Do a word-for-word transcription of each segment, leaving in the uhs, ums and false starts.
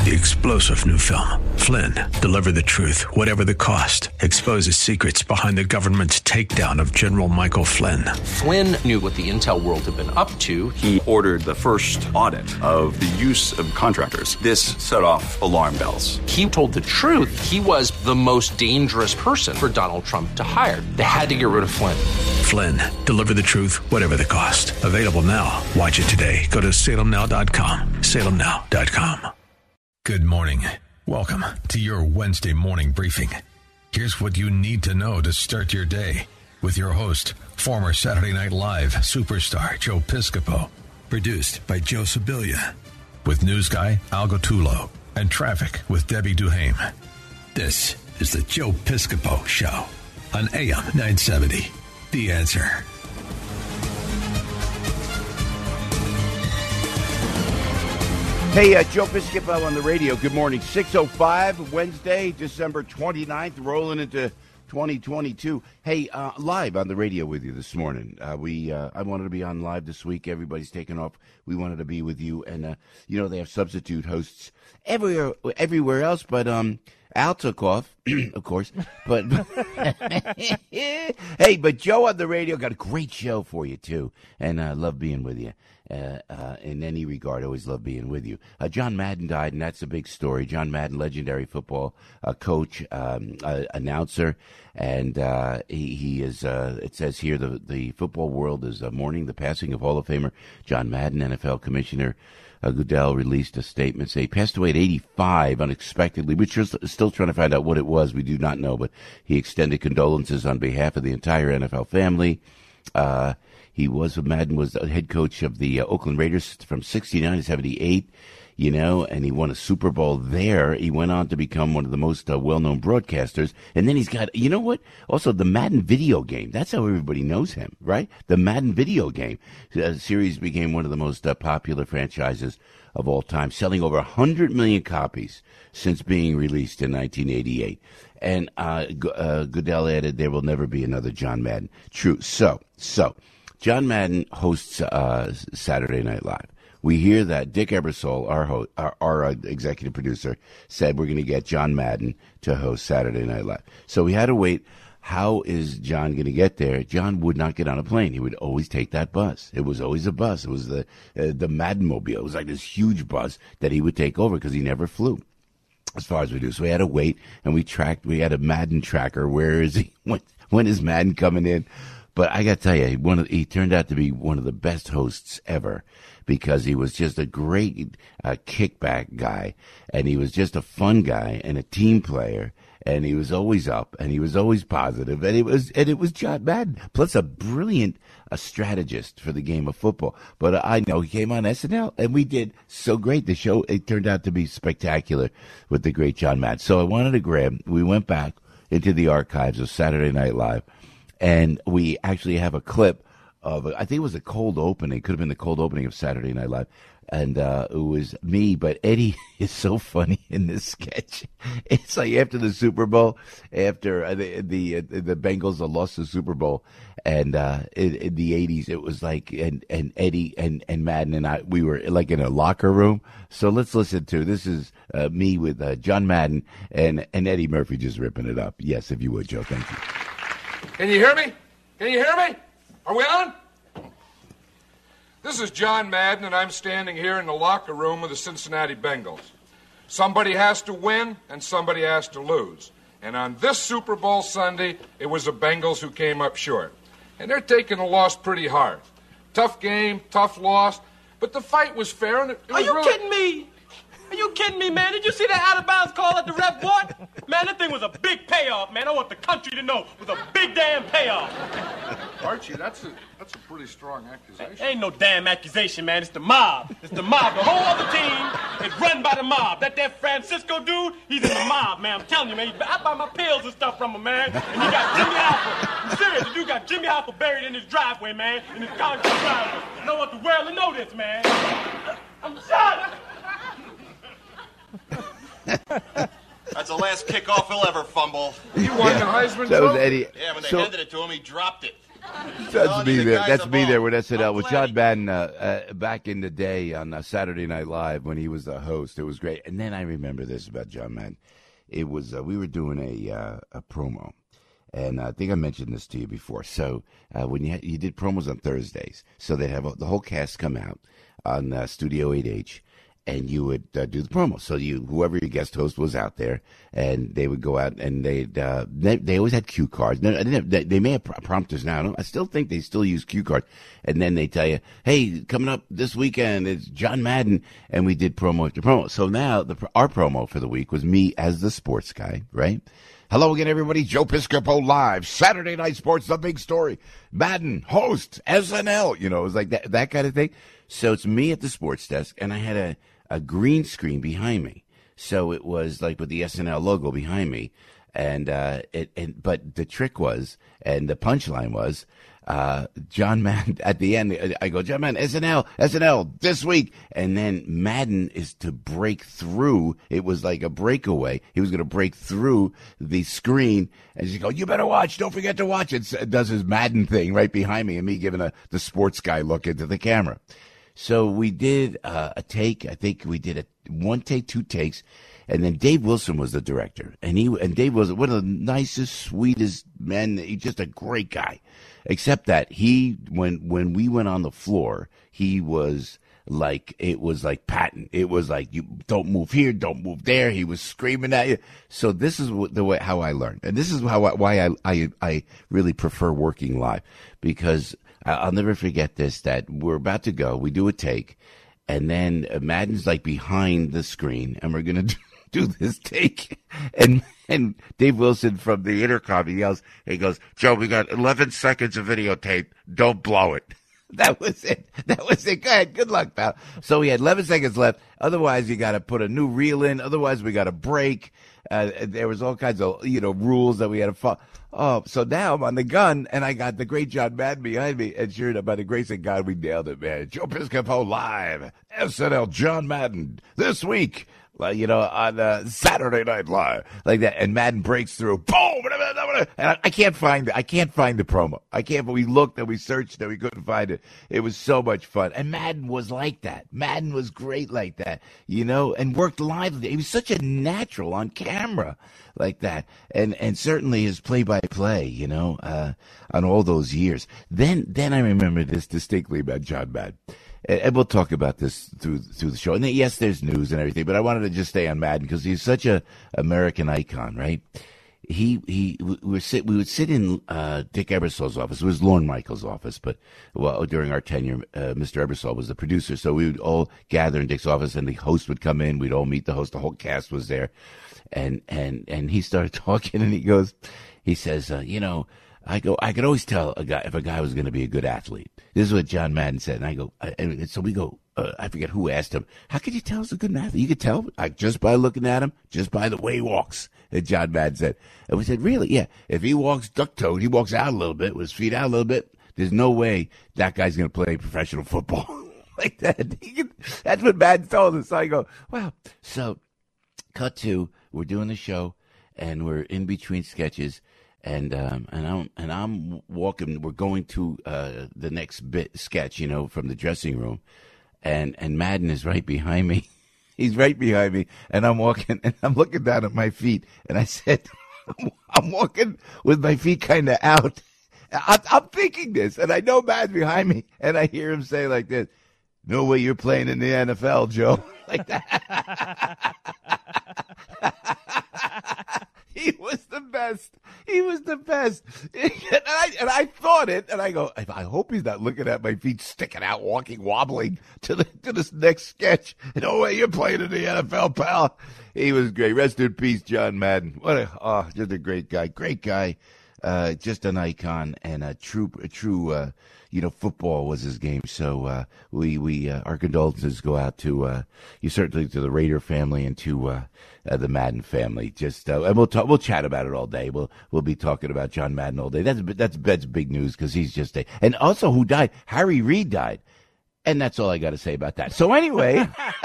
The explosive new film, Flynn, deliver the truth, whatever the cost. Exposes secrets behind the government's takedown of General Michael Flynn. Flynn knew what the intel world had been up to. He ordered the first audit of the use of contractors. This set off alarm bells. He told the truth. He was the most dangerous person for Donald Trump to hire. They had to get rid of Flynn. Flynn, deliver the truth, whatever the cost. Available now. Watch it today. Go to salem now dot com. salem now dot com. Good morning. Welcome to your Wednesday morning briefing. Here's what you need to know to start your day with your host, former Saturday Night Live superstar Joe Piscopo. Produced by Joe Sibilia. With news guy Al Gottulo and traffic with Debbie Duhame. This is the Joe Piscopo Show on A M nine seventy. The Answer. Hey, uh, Joe Piscopo on the radio. Good morning. six oh five, Wednesday, December twenty-ninth, rolling into twenty twenty-two. Hey, uh, live on the radio with you this morning. Uh, we uh, I wanted to be on live this week. Everybody's taken off. We wanted to be with you. And, uh, you know, they have substitute hosts everywhere everywhere else, but um, Al took off, of course. But, hey, but Joe on the radio got a great show for you, too. And I uh, love being with you. Uh, uh, in any regard, I always love being with you. Uh, John Madden died, and that's a big story. John Madden, legendary football uh, coach, um, uh, announcer, and uh, he, he is, uh, it says here, the, the football world is uh, mourning the passing of Hall of Famer John Madden. N F L Commissioner uh, Goodell released a statement saying he passed away at eighty-five unexpectedly. We're still trying to find out what it was. We do not know, but he extended condolences on behalf of the entire N F L family. Uh, He was, Madden was the head coach of the uh, Oakland Raiders from sixty-nine to seventy-eight, you know, and he won a Super Bowl there. He went on to become one of the most uh, well-known broadcasters. And then he's got, you know what? Also, the Madden video game. That's how everybody knows him, right? The Madden video game uh, series became one of the most uh, popular franchises of all time, selling over one hundred million copies since being released in nineteen eighty-eight. And uh, G- uh, Goodell added, there will never be another John Madden. True. So, so. John Madden hosts uh, Saturday Night Live. We hear that Dick Ebersol, our, ho- our, our uh, executive producer, said we're going to get John Madden to host Saturday Night Live. So we had to wait. How is John going to get there? John would not get on a plane. He would always take that bus. It was always a bus. It was the uh, the Madden-mobile. It was like this huge bus that he would take over because he never flew, as far as we do. So we had to wait, and we tracked. We had a Madden tracker. Where is he? When, when is Madden coming in? But I got to tell you, one of, he turned out to be one of the best hosts ever because he was just a great uh, kickback guy, and he was just a fun guy and a team player, and he was always up, and he was always positive, and it was and it was John Madden, plus a brilliant a strategist for the game of football. But I know he came on S N L, and we did so great. The show, it turned out to be spectacular with the great John Madden. So I wanted to grab, we went back into the archives of Saturday Night Live, and we actually have a clip of, I think it was a cold opening. It could have been the cold opening of Saturday Night Live. And uh, it was me, but Eddie is so funny in this sketch. It's like after the Super Bowl, after uh, the the, uh, the Bengals lost the Super Bowl, and uh, in, in the eighties, it was like, and, and Eddie and, and Madden and I, we were like in a locker room. So let's listen to, this is uh, me with uh, John Madden and, and Eddie Murphy just ripping it up. Yes, if you would, Joe. Thank you. Can you hear me? Can you hear me? Are we on? This is John Madden, and I'm standing here in the locker room with the Cincinnati Bengals. Somebody has to win, and somebody has to lose. And on this Super Bowl Sunday, it was the Bengals who came up short. And they're taking the loss pretty hard. Tough game, tough loss, but the fight was fair, and it, it was Are you really... kidding me? Are you kidding me, man? Did you see that out-of-bounds call at the ref board? Man, that thing was a big payoff, man. I want the country to know it was a big damn payoff. Archie, that's a, that's a pretty strong accusation. Ain't no damn accusation, man. It's the mob. It's the mob. The whole other team is run by the mob. That that Francisco dude, he's in the mob, man. I'm telling you, man. I buy my pills and stuff from him, man. And you got Jimmy Hoffa. I'm serious. You got Jimmy Hoffa buried in his driveway, man. In his concrete driveway. And I want the world to know this, man. I'm shot. That's the last kickoff he'll ever fumble. He won the Heisman That was Trophy. Eddie. Yeah, when they So- handed it to him, he dropped it. That's me the there. guys That's me involved. there with S N L I'm with glad John he- Madden uh, uh, back in the day on uh, Saturday Night Live when he was the host. It was great. And then I remember this about John Madden. It was uh, we were doing a uh, a promo, and I think I mentioned this to you before. So uh, when you had, you did promos on Thursdays, so they'd have the whole cast come out on uh, Studio eight H. And you would uh, do the promo. So you, whoever your guest host was out there, and they would go out and they'd, uh, they they always had cue cards. No, I didn't have, they, they may have prompters now. I, don't, I still think they still use cue cards. And then they tell you, hey, coming up this weekend, it's John Madden. And we did promo after promo. So now the our promo for the week was me as the sports guy, right? Hello again, everybody. Joe Piscopo live. Saturday Night Sports, the big story. Madden, host, S N L. You know, it was like that, that kind of thing. So it's me at the sports desk, and I had a, a green screen behind me. So it was like with the S N L logo behind me. And, uh, it, and, but the trick was, and the punchline was, uh, John Madden at the end, I go, John Madden, S N L, S N L this week. And then Madden is to break through. It was like a breakaway. He was going to break through the screen and just go, you better watch. Don't forget to watch it. It does his Madden thing right behind me and me giving a, the sports guy look into the camera. So we did uh, a take. I think we did a one take, two takes, and then Dave Wilson was the director. And he and Dave was one of the nicest, sweetest men. He's just a great guy. Except that he, when when we went on the floor, he was like it was like Patton. It was like you don't move here, don't move there. He was screaming at you. So this is the way how I learned, and this is how I, why I I I really prefer working live, because I'll never forget this, that we're about to go. We do a take, and then Madden's like behind the screen, and we're going to do this take. And and Dave Wilson from the intercom, he yells, he goes, Joe, we got eleven seconds of videotape. Don't blow it. That was it. That was it. Go ahead. Good luck, pal. So we had eleven seconds left. Otherwise, you got to put a new reel in. Otherwise, we got to break. Uh, there was all kinds of, you know, rules that we had to follow. Oh, so now I'm on the gun, and I got the great John Madden behind me. And sure enough, by the grace of God, we nailed it, man. Joe Piscopo live, S N L, John Madden, this week, like, you know, on uh, Saturday Night Live, like that. And Madden breaks through, boom, and I, I can't find it. I can't find the promo. I can't, but we looked and we searched and we couldn't find it. It was so much fun. And Madden was like that. Madden was great like that, you know, and worked live. He was such a natural on camera like that. And, and certainly his play-by-play, you know, uh, on all those years. Then, then I remember this distinctly about John Madden. And we'll talk about this through through the show. And then, yes, there's news and everything, but I wanted to just stay on Madden because he's such a American icon, right? He he we would sit we would sit in uh, Dick Ebersol's office. It was Lorne Michaels' office, but well, during our tenure, uh, Mister Ebersol was the producer, so we would all gather in Dick's office, and the host would come in. We'd all meet the host. The whole cast was there, and and and he started talking, and he goes, he says, uh, you know. I go, I could always tell a guy if a guy was going to be a good athlete. This is what John Madden said. And I go, I, and so we go, uh, I forget who asked him, how could you tell he's a good athlete? You could tell like, just by looking at him, just by the way he walks. And John Madden said, and we said, really? Yeah. If he walks duck-toed, he walks out a little bit with his feet out a little bit. There's no way that guy's going to play professional football like that. He could, that's what Madden told us. So I go, wow. So cut to, we're doing the show and we're in between sketches. And um and I'm and I'm walking. We're going to uh the next bit sketch, you know, from the dressing room, and and Madden is right behind me. He's right behind me, and I'm walking, and I'm looking down at my feet, and I said, I'm walking with my feet kind of out. I'm, I'm thinking this, and I know Madden's behind me, and I hear him say like this, "No way you're playing in the N F L, Joe," like that. He was the best. He was the best. And I, and I thought it, and I go, I hope he's not looking at my feet sticking out, walking, wobbling to the to this next sketch. No way you're playing in the N F L, pal. He was great. Rest in peace, John Madden. What a, oh, just a great guy. Great guy. Uh, just an icon and a true, a true, uh, you know, football was his game. So, uh, we, we, uh, our condolences go out to, uh, you certainly to the Raider family and to, uh, uh the Madden family. Just, uh, and we'll talk, we'll chat about it all day. We'll, we'll be talking about John Madden all day. That's, that's, that's big news because he's just a, and also who died? Harry Reid died. And that's all I got to say about that. So anyway,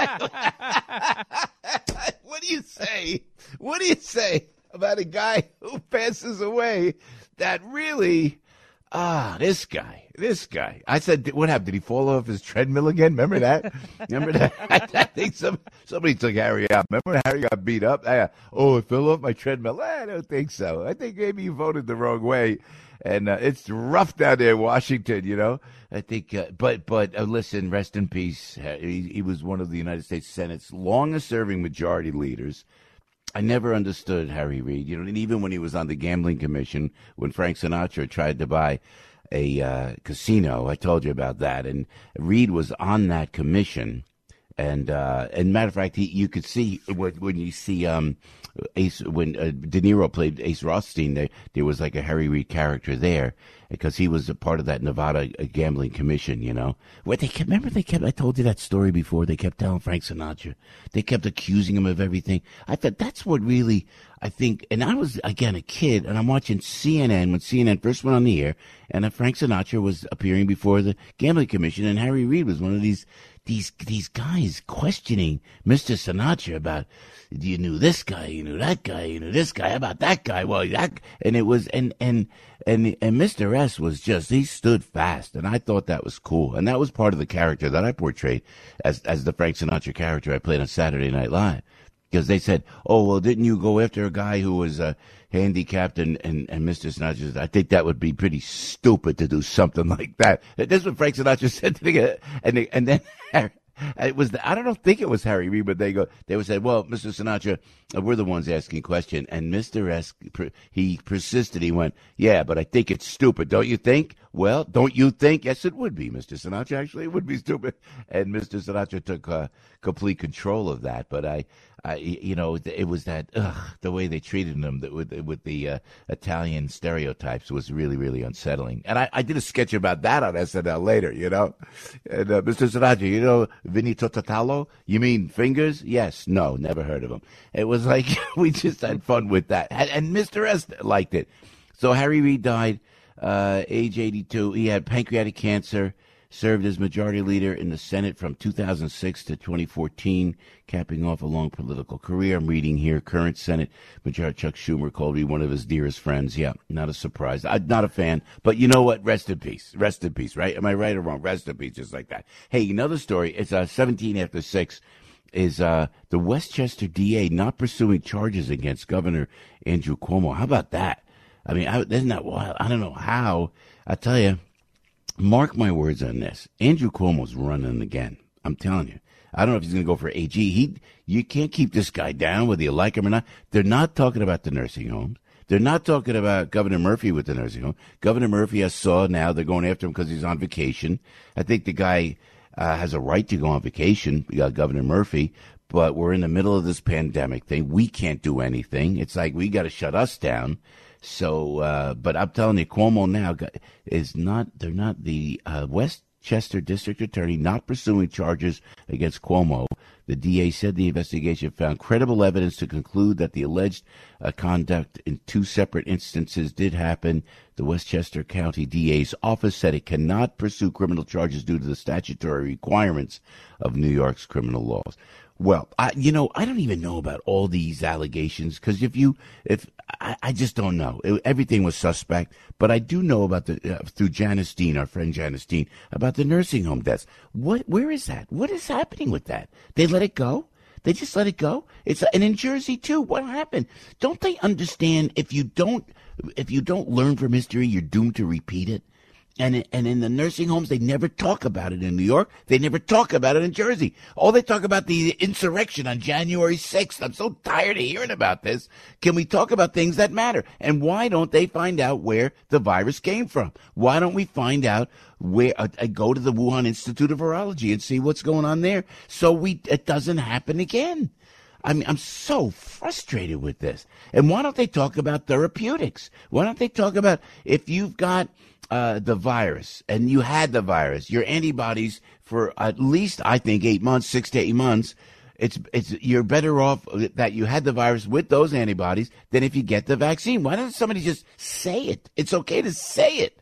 what do you say? What do you say about a guy who passes away that really, Ah, this guy, this guy. I said, what happened? Did he fall off his treadmill again? Remember that? Remember that? I think some, somebody took Harry out. Remember when Harry got beat up? I, oh, I fell off my treadmill. I don't think so. I think maybe you voted the wrong way. And uh, it's rough down there in Washington, you know. I think, uh, but but uh, listen, rest in peace. He, he was one of the United States Senate's longest-serving majority leaders. I never understood Harry Reid, you know, and even when he was on the Gambling Commission, when Frank Sinatra tried to buy a uh, casino, I told you about that, and Reid was on that commission, and uh, and matter of fact, he, you could see when, when you see um, Ace when uh, De Niro played Ace Rothstein, there there was like a Harry Reid character there because he was a part of that Nevada Gambling Commission, you know. Where they kept, remember they kept, I told you that story before, they kept telling Frank Sinatra. They kept accusing him of everything. I thought that's what really, I think, and I was, again, a kid, and I'm watching C N N when C N N first went on the air, and uh, Frank Sinatra was appearing before the Gambling Commission, and Harry Reid was one of these, these, these guys questioning Mister Sinatra about, you knew this guy, you knew that guy, you knew this guy, how about that guy? Well, that, and it was, and, and, and, and Mister S was just, he stood fast, and I thought that was cool. And that was part of the character that I portrayed as, as the Frank Sinatra character I played on Saturday Night Live. Because they said, oh, well, didn't you go after a guy who was uh, handicapped? And, and, and Mister Sinatra said, I think that would be pretty stupid to do something like that. That's what Frank Sinatra said to the, and, they, and then it was, the, I don't think it was Harry Reid, but they go, they would say, well, Mister Sinatra, uh, we're the ones asking question. And Mister S, he persisted. He went, yeah, but I think it's stupid. Don't you think? Well, don't you think? Yes, it would be, Mister Sinatra. Actually, it would be stupid. And Mister Sinatra took uh, complete control of that. But I, I, you know, it was that, ugh, the way they treated him that with, with the uh, Italian stereotypes was really, really unsettling. And I, I did a sketch about that on S N L later, you know. And uh, Mister Sinatra, you know, Vinny Totatalo? You mean fingers? Yes. No, never heard of him. It was like, we just had fun with that. And, and Mister S liked it. So Harry Reid died, uh, age eighty-two. He had pancreatic cancer, served as majority leader in the Senate from two thousand six to twenty fourteen, capping off a long political career. I'm reading here, current Senate Majority Chuck Schumer called me one of his dearest friends. Yeah, not a surprise. I'm not a fan, but you know what? Rest in peace. Rest in peace, right? Am I right or wrong? Rest in peace, just like that. Hey, another story. It's uh, seventeen after six. Is uh, the Westchester D A not pursuing charges against Governor Andrew Cuomo? How about that? I mean, I, isn't that wild? I don't know how. I tell you, mark my words on this. Andrew Cuomo's running again. I'm telling you. I don't know if he's going to go for A G. He, you can't keep this guy down, whether you like him or not. They're not talking about the nursing homes. They're not talking about Governor Murphy with the nursing home. Governor Murphy, I saw now, they're going after him because he's on vacation. I think the guy uh, has a right to go on vacation. We got Governor Murphy, but we're in the middle of this pandemic thing. We can't do anything. It's like we got to shut us down. So, uh, but I'm telling you, Cuomo now is not, they're not the uh, Westchester District Attorney not pursuing charges against Cuomo. The D A said the investigation found credible evidence to conclude that the alleged uh, conduct in two separate instances did happen. The Westchester County D A's office said it cannot pursue criminal charges due to the statutory requirements of New York's criminal laws. Well, I, you know, I don't even know about all these allegations because if you, if I, I just don't know. It, everything was suspect, but I do know about the uh, through Janice Dean, our friend Janice Dean, about the nursing home deaths. What? Where is that? What is happening with that? They let it go. They just let it go. It's and in Jersey too. What happened? Don't they understand if you don't if you don't learn from history, you're doomed to repeat it? And and in the nursing homes, they never talk about it in New York. They never talk about it in Jersey. All they talk about the insurrection on January sixth. I'm so tired of hearing about this. Can we talk about things that matter? And why don't they find out where the virus came from? Why don't we find out where? Uh, go to the Wuhan Institute of Virology and see what's going on there, so we it doesn't happen again. I mean, I'm so frustrated with this. And why don't they talk about therapeutics? Why don't they talk about if you've got uh, the virus and you had the virus, your antibodies for at least, I think, eight months, six to eight months, it's it's you're better off that you had the virus with those antibodies than if you get the vaccine. Why doesn't somebody just say it? It's okay to say it.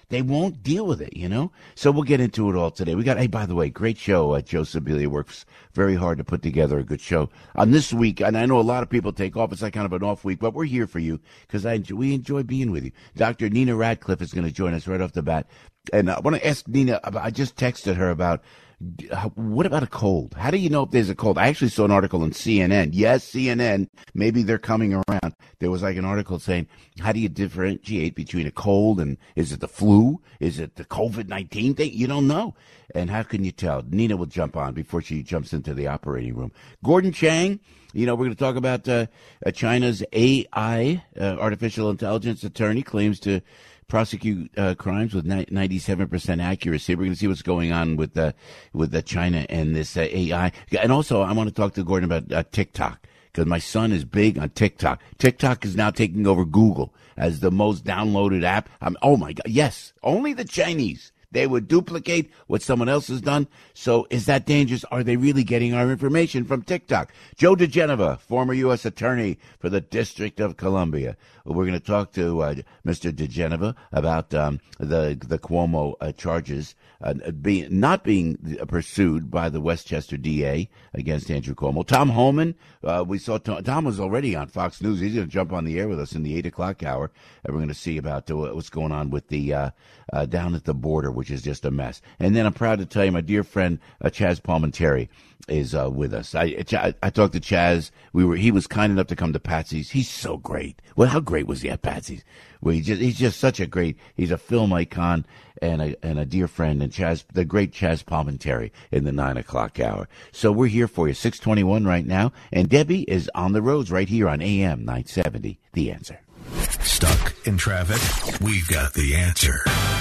they won't deal with it, you know? So we'll get into it all today. We got, hey, by the way, great show. Uh, Joe Sibilia works very hard to put together a good show. On this week, and I know a lot of people take off. It's like kind of an off week, but we're here for you because I enjoy, we enjoy being with you. Doctor Nina Radcliffe is going to join us right off the bat. And I want to ask Nina, I just texted her about, what about a cold? How do you know if there's a cold? I actually saw an article on C N N. Yes, C N N. Maybe they're coming around. There was like an article saying, how do you differentiate between a cold and is it the flu? Is it the COVID nineteen thing? You don't know. And how can you tell? Nina will jump on before she jumps into the operating room. Gordon Chang, you know, we're going to talk about uh, uh, China's A I, uh, artificial intelligence attorney, claims to prosecute uh, crimes with ninety-seven percent accuracy. We're going to see what's going on with uh, with uh, China and this uh, A I. And also, I want to talk to Gordon about uh, TikTok, because my son is big on TikTok. TikTok is now taking over Google as the most downloaded app. I'm, oh, my God. Yes, only the Chinese. They would duplicate what someone else has done. So is that dangerous? Are they really getting our information from TikTok? Joe DeGenova, former U S attorney for the District of Columbia. We're going to talk to uh, Mister DeGenova about um, the the Cuomo uh, charges uh, being not being pursued by the Westchester D A against Andrew Cuomo. Tom Homan, uh, we saw Tom, Tom was already on Fox News. He's going to jump on the air with us in the eight o'clock hour, and we're going to see about uh, what's going on with the uh, uh, down at the border, which is just a mess. And then I'm proud to tell you, my dear friend uh, Chaz Palminteri is uh, with us. I, I I talked to Chaz. We were he was kind enough to come to Patsy's. He's so great. Well, how great was he at Patsy's? Well, he just he's just such a great. He's a film icon and a and a dear friend. And Chaz, the great Chaz Palminteri, in the nine o'clock hour. So we're here for you, six twenty-one right now. And Debbie is on the roads right here on A M nine seventy. The Answer. Stuck in traffic? We've got the answer.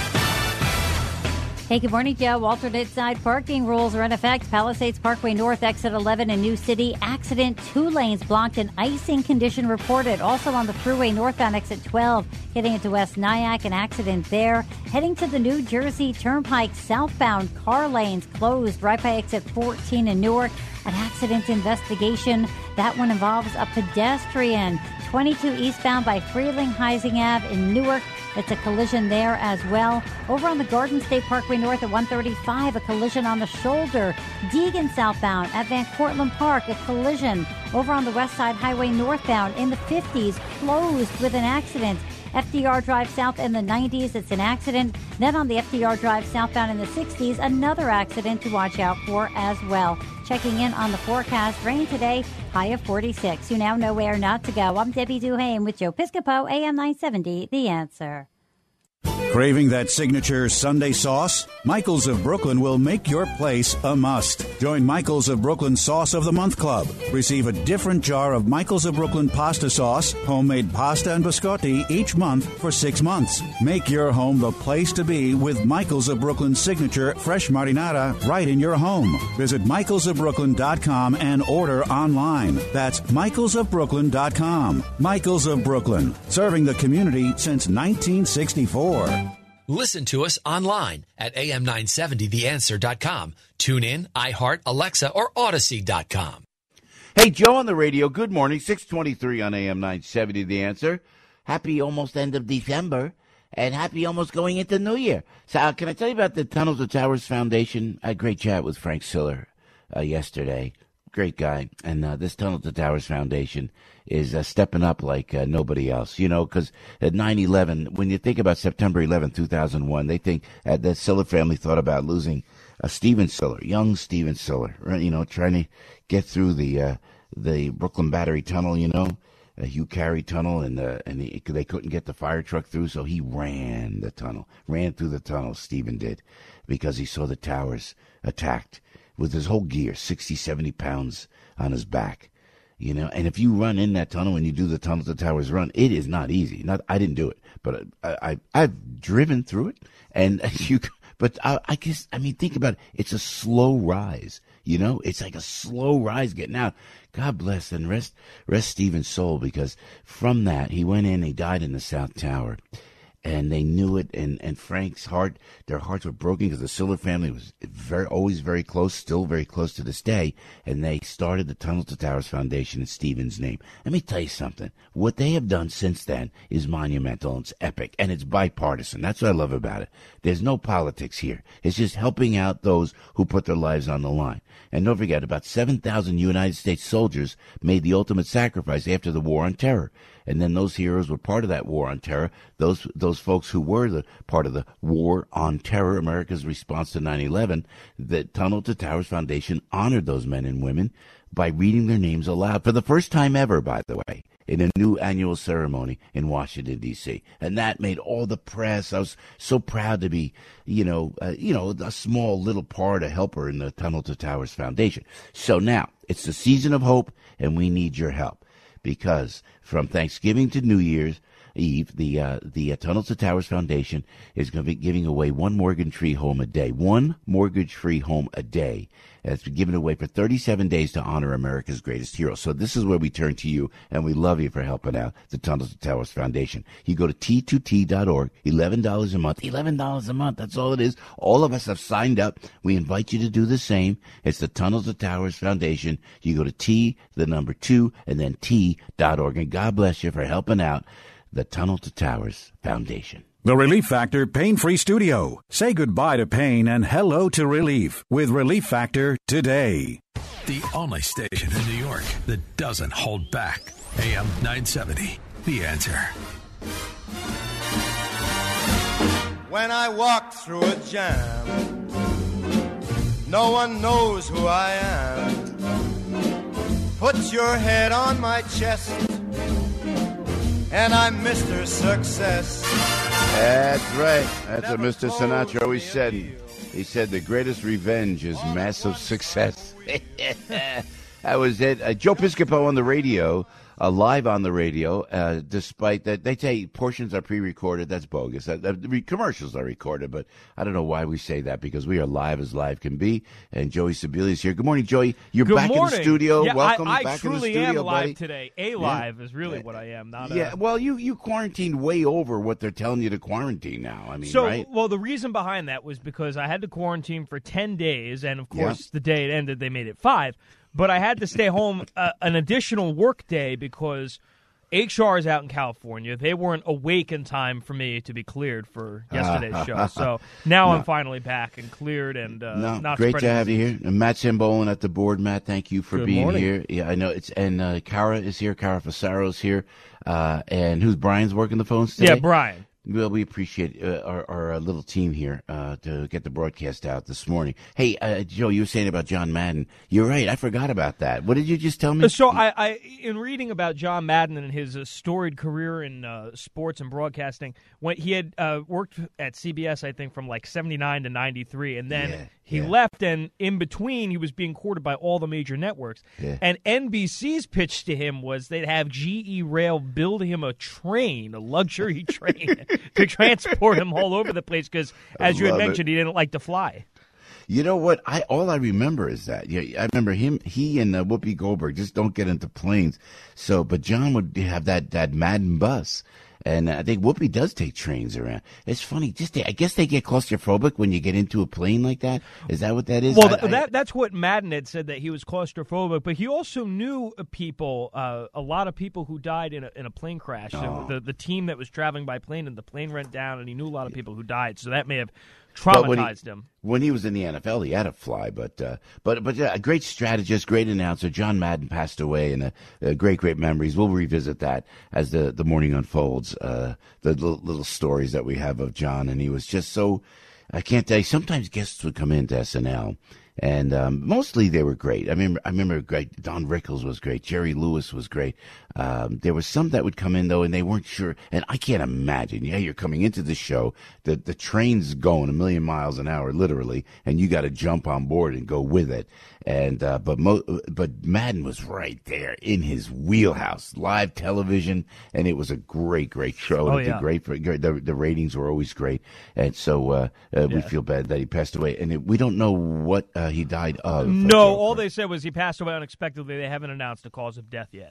Hey, good morning, Joe. Alternate side parking rules are in effect. Palisades Parkway North, exit eleven in New City. Accident, two lanes blocked and icing condition reported. Also on the Thruway northbound exit twelve, heading into West Nyack, an accident there. Heading to the New Jersey Turnpike southbound, car lanes closed right by exit fourteen in Newark. An accident investigation. That one involves a pedestrian. twenty-two eastbound by Freeling Heising Ave in Newark. It's a collision there as well. Over on the Garden State Parkway North at one thirty-five, a collision on the shoulder. Deegan southbound at Van Cortlandt Park, a collision. Over on the West Side Highway northbound in the fifties, closed with an accident. F D R Drive south in the nineties, it's an accident. Then on the F D R Drive southbound in the sixties, another accident to watch out for as well. Checking in on the forecast, rain today, high of forty-six. You now know where not to go. I'm Debbie Duhane with Joe Piscopo, A M nine seventy, The Answer. Craving that signature Sunday sauce? Michael's of Brooklyn will make your place a must. Join Michael's of Brooklyn Sauce of the Month Club. Receive a different jar of Michael's of Brooklyn pasta sauce, homemade pasta and biscotti each month for six months. Make your home the place to be with Michael's of Brooklyn signature fresh marinara right in your home. Visit michaels of brooklyn dot com and order online. That's michaels of brooklyn dot com. Michael's of Brooklyn, serving the community since nineteen sixty-four. Listen to us online at A M nine seventy the answer dot com. Tune in, iHeart, Alexa, or Odyssey dot com. Hey, Joe on the radio. Good morning. six twenty-three on A M nine seventy, The Answer. Happy almost end of December, and happy almost going into New Year. So uh, can I tell you about the Tunnels to Towers Foundation? I had a great chat with Frank Siller uh, yesterday. Great guy. And uh, this Tunnel to Towers Foundation is uh, stepping up like uh, nobody else, you know, because at nine eleven, when you think about September eleventh, two thousand one, they think uh, the Siller family thought about losing uh, Stephen Siller, young Stephen Siller, right, you know, trying to get through the uh, the Brooklyn Battery Tunnel, you know, uh, Hugh Carey Tunnel, and, uh, and he, they couldn't get the fire truck through, so he ran the tunnel, ran through the tunnel, Stephen did, because he saw the towers attacked with his whole gear, sixty, seventy pounds on his back. You know, and if you run in that tunnel and you do the Tunnel to Towers run, it is not easy. Not, I didn't do it, but I, I, I've driven through it, and you. But I, I guess, I mean, think about it. It's a slow rise. You know, it's like a slow rise getting out. God bless and rest, rest Stephen's soul, because from that he went in, he died in the South Tower, and they knew it. And, and Frank's heart, their hearts were broken because the Siller family was very always very close, still very close to this day. And they started the Tunnel to Towers Foundation in Stephen's name. Let me tell you something. What they have done since then is monumental. It's epic, and it's bipartisan. That's what I love about it. There's no politics here. It's just helping out those who put their lives on the line. And don't forget, about seven thousand United States soldiers made the ultimate sacrifice after the War on Terror. And then those heroes were part of that War on Terror. Those those folks who were the part of the War on Terror, America's response to nine eleven, the Tunnel to Towers Foundation honored those men and women by reading their names aloud for the first time ever, by the way, in a new annual ceremony in Washington, D C And that made all the press. I was so proud to be, you know, uh, you know, a small little part, a helper in the Tunnel to Towers Foundation. So now it's the season of hope, and we need your help. Because from Thanksgiving to New Year's Eve, the uh, the uh, Tunnel to Towers Foundation is going to be giving away one mortgage-free home a day. One mortgage-free home a day. It's been given away for thirty-seven days to honor America's greatest heroes. So this is where we turn to you, and we love you for helping out the Tunnel to Towers Foundation. You go to T two T dot org, eleven dollars a month. eleven dollars a month, that's all it is. All of us have signed up. We invite you to do the same. It's the Tunnel to Towers Foundation. You go to T, the number two, and then T dot org. And God bless you for helping out the Tunnel to Towers Foundation. The Relief Factor Pain-Free Studio. Say goodbye to pain and hello to relief with Relief Factor today. The only station in New York that doesn't hold back. A M nine seventy, The Answer. When I walk through a jam, no one knows who I am. Put your head on my chest, and I'm Mister Success. That's right. That's what Mister Sinatra always said. He said the greatest revenge is massive success. That was it. Uh, Joe Piscopo on the radio, uh, live on the radio, uh, despite that. They say portions are pre-recorded. That's bogus. Uh, the commercials are recorded, but I don't know why we say that, because we are live as live can be. And Joey Sebelius here. Good morning, Joey. You're Good back morning. in the studio. Yeah, Welcome I, I back truly in the studio, am live buddy. today. A live yeah. is really what I am, not yeah. a... Well, you, you quarantined way over what they're telling you to quarantine now. I mean, so, right? Well, the reason behind that was because I had to quarantine for ten days, and of course, yeah. the day it ended, they made it five. But I had to stay home uh, an additional work day because H R is out in California. They weren't awake in time for me to be cleared for yesterday's show. So now no. I'm finally back and cleared and uh, no, not great to have disease. you here. And Matt Sambolin at the board. Matt, thank you for Good being morning. here. Yeah, I know it's and uh, Cara is here. Cara Fasaro's here. Uh, and who's Brian's working the phones today? Yeah, Brian. Well, we appreciate uh, our, our uh, little team here uh, to get the broadcast out this morning. Hey, uh, Joe, you were saying about John Madden. You're right. I forgot about that. What did you just tell me? So, I, I in reading about John Madden and his uh, storied career in uh, sports and broadcasting, when he had uh, worked at C B S, I think, from like seventy-nine to ninety-three, and then yeah, he yeah. left, and in between, he was being courted by all the major networks. Yeah. And N B C's pitch to him was they'd have G E Rail build him a train, a luxury train, to transport him all over the place because, as you had mentioned, it. he didn't like to fly. You know what? I all I remember is that. Yeah, I remember him. He and uh, Whoopi Goldberg just don't get into planes. So, but John would have that that Madden bus, and I think Whoopi does take trains around. It's funny. Just I guess they get claustrophobic when you get into a plane like that. Is that what that is? Well, I, that I, that's what Madden had said, that he was claustrophobic, but he also knew people, uh, a lot of people who died in a, in a plane crash. Oh. So the the team that was traveling by plane, and the plane went down, and he knew a lot of people who died. So that may have But when he, traumatized him. When he was in the N F L, he had to fly, but uh, but but yeah, a great strategist, great announcer. John Madden passed away, and a, a great great memories. We'll revisit that as the, the morning unfolds. Uh, the little, little stories that we have of John, and he was just so. I can't tell you. Sometimes guests would come into S N L. And um, mostly they were great. I remember, I remember great. Don Rickles was great. Jerry Lewis was great. Um, there was some that would come in, though, and they weren't sure. And I can't imagine. Yeah, you're coming into the show. The, the train's going a million miles an hour, literally, and you got to jump on board and go with it. And uh, but mo- but Madden was right there in his wheelhouse, live television, and it was a great, great show. Oh, it yeah. did great. For, the, the ratings were always great. And so uh, uh, we Yeah. feel bad that he passed away. And it, we don't know what uh, he died of. No, all they said was he passed away unexpectedly. They haven't announced the cause of death yet.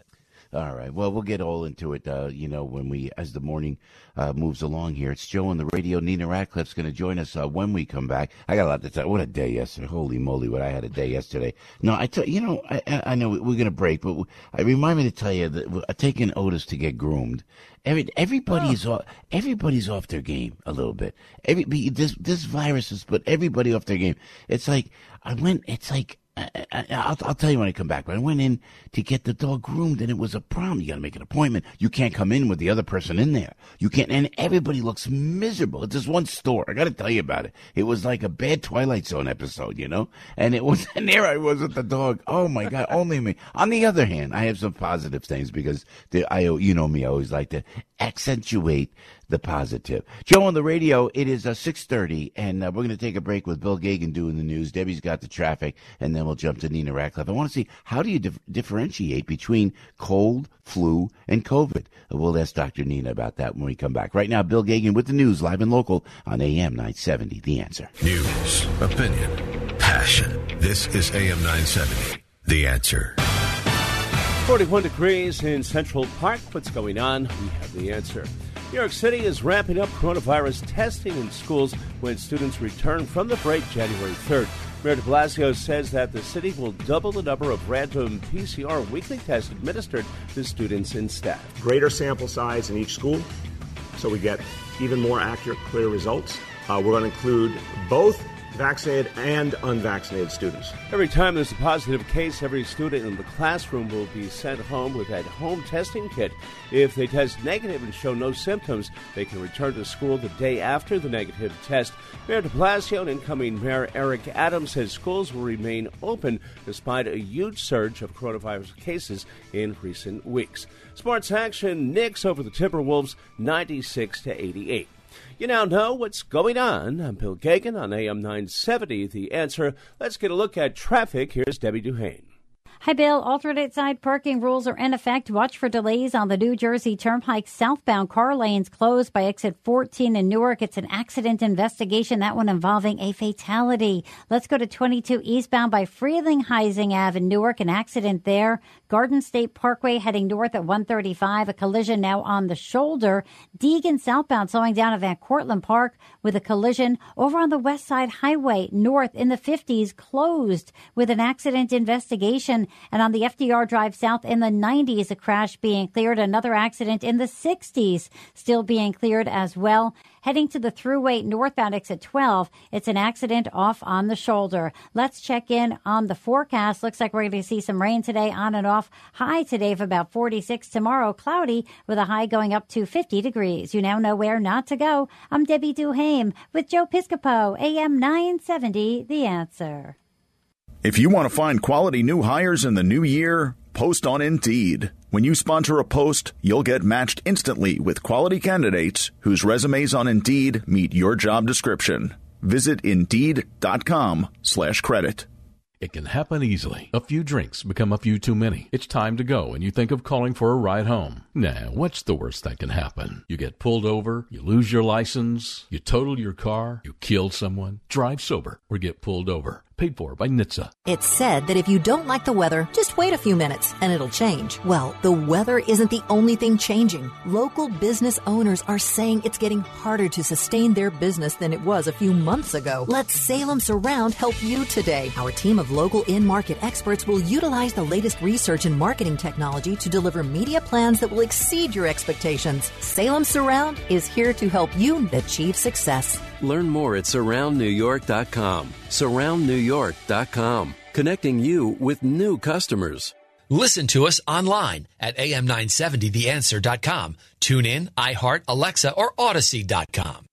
All right. Well, we'll get all into it, uh, you know, when we, as the morning uh, moves along here. It's Joe on the radio. Nina Ratcliffe's going to join us uh, when we come back. I got a lot to tell. What a day yesterday. Holy moly, what I had a day yesterday. No, I tell you know, I, I know we're going to break, but I remind me to tell you that we're taking Otis to get groomed. Every, everybody's off, everybody's off their game a little bit. Every, this, this virus has put everybody off their game. It's like, I went, it's like, I, I, I'll, I'll tell you when I come back. But I went in to get the dog groomed, and it was a problem. You got to make an appointment. You can't come in with the other person in there. You can't, and everybody looks miserable. It's this one store. I got to tell you about it. It was like a bad Twilight Zone episode, you know. And it was, and there I was with the dog. Oh my God, only me. On the other hand, I have some positive things because the, I, you know me, I always like to accentuate the positive. Joe on the radio, it is uh, six thirty, and uh, we're going to take a break with Bill Gagan doing the news. Debbie's got the traffic, and then we'll jump to Nina Ratcliffe. I want to see, how do you dif- differentiate between cold, flu, and COVID? Uh, we'll ask Doctor Nina about that when we come back. Right now, Bill Gagan with the news, live and local on A M nine seventy, The Answer. News, opinion, passion. This is A M nine seventy, The Answer. forty-one degrees in Central Park. What's going on? We have the answer. New York City is ramping up coronavirus testing in schools when students return from the break January third. Mayor de Blasio says that the city will double the number of random P C R weekly tests administered to students and staff. Greater sample size in each school, so we get even more accurate, clear results. Uh, we're going to include both vaccinated and unvaccinated students. Every time there's a positive case, every student in the classroom will be sent home with that home testing kit. If they test negative and show no symptoms, they can return to school the day after the negative test. Mayor de Blasio and incoming Mayor Eric Adams says schools will remain open despite a huge surge of coronavirus cases in recent weeks. Sports action, Knicks over the Timberwolves, ninety-six to eighty-eight. You now know what's going on. I'm Bill Gagan on A M nine seventy, The Answer. Let's get a look at traffic. Here's Debbie Duhane. Hi, Bill. Alternate side parking rules are in effect. Watch for delays on the New Jersey Turnpike southbound. Car lanes closed by exit fourteen in Newark. It's an accident investigation, that one involving a fatality. Let's go to twenty-two eastbound by Frelinghuysen Ave in Newark. An accident there. Garden State Parkway heading north at one thirty-five. A collision now on the shoulder. Deegan southbound slowing down at Van Cortlandt Park with a collision. Over on the West Side Highway north in the fifties, closed with an accident investigation. And on the F D R Drive south in the nineties, a crash being cleared. Another accident in the sixties still being cleared as well. Heading to the Thruway northbound exit twelve, it's an accident off on the shoulder. Let's check in on the forecast. Looks like we're going to see some rain today on and off. High today of about forty-six. Tomorrow, cloudy with a high going up to fifty degrees. You now know where not to go. I'm Debbie Duhame with Joe Piscopo, A M nine seventy, The Answer. If you want to find quality new hires in the new year, post on Indeed. When you sponsor a post, you'll get matched instantly with quality candidates whose resumes on Indeed meet your job description. Visit Indeed.com slash credit. It can happen easily. A few drinks become a few too many. It's time to go, and you think of calling for a ride home. Now, what's the worst that can happen? You get pulled over, you lose your license, you total your car, you kill someone, drive sober, or get pulled over. Paid for by N H T S A. It's said that if you don't like the weather, just wait a few minutes and it'll change. Well, the weather isn't the only thing changing. Local business owners are saying it's getting harder to sustain their business than it was a few months ago. Let Salem Surround help you today. Our team of local in-market experts will utilize the latest research and marketing technology to deliver media plans that will exceed your expectations. Salem Surround is here to help you achieve success. Learn more at surround new york dot com. surround new york dot com, connecting you with new customers. Listen to us online at A M nine seventy the answer dot com. Tune in, iHeart, Alexa, or Odyssey dot com.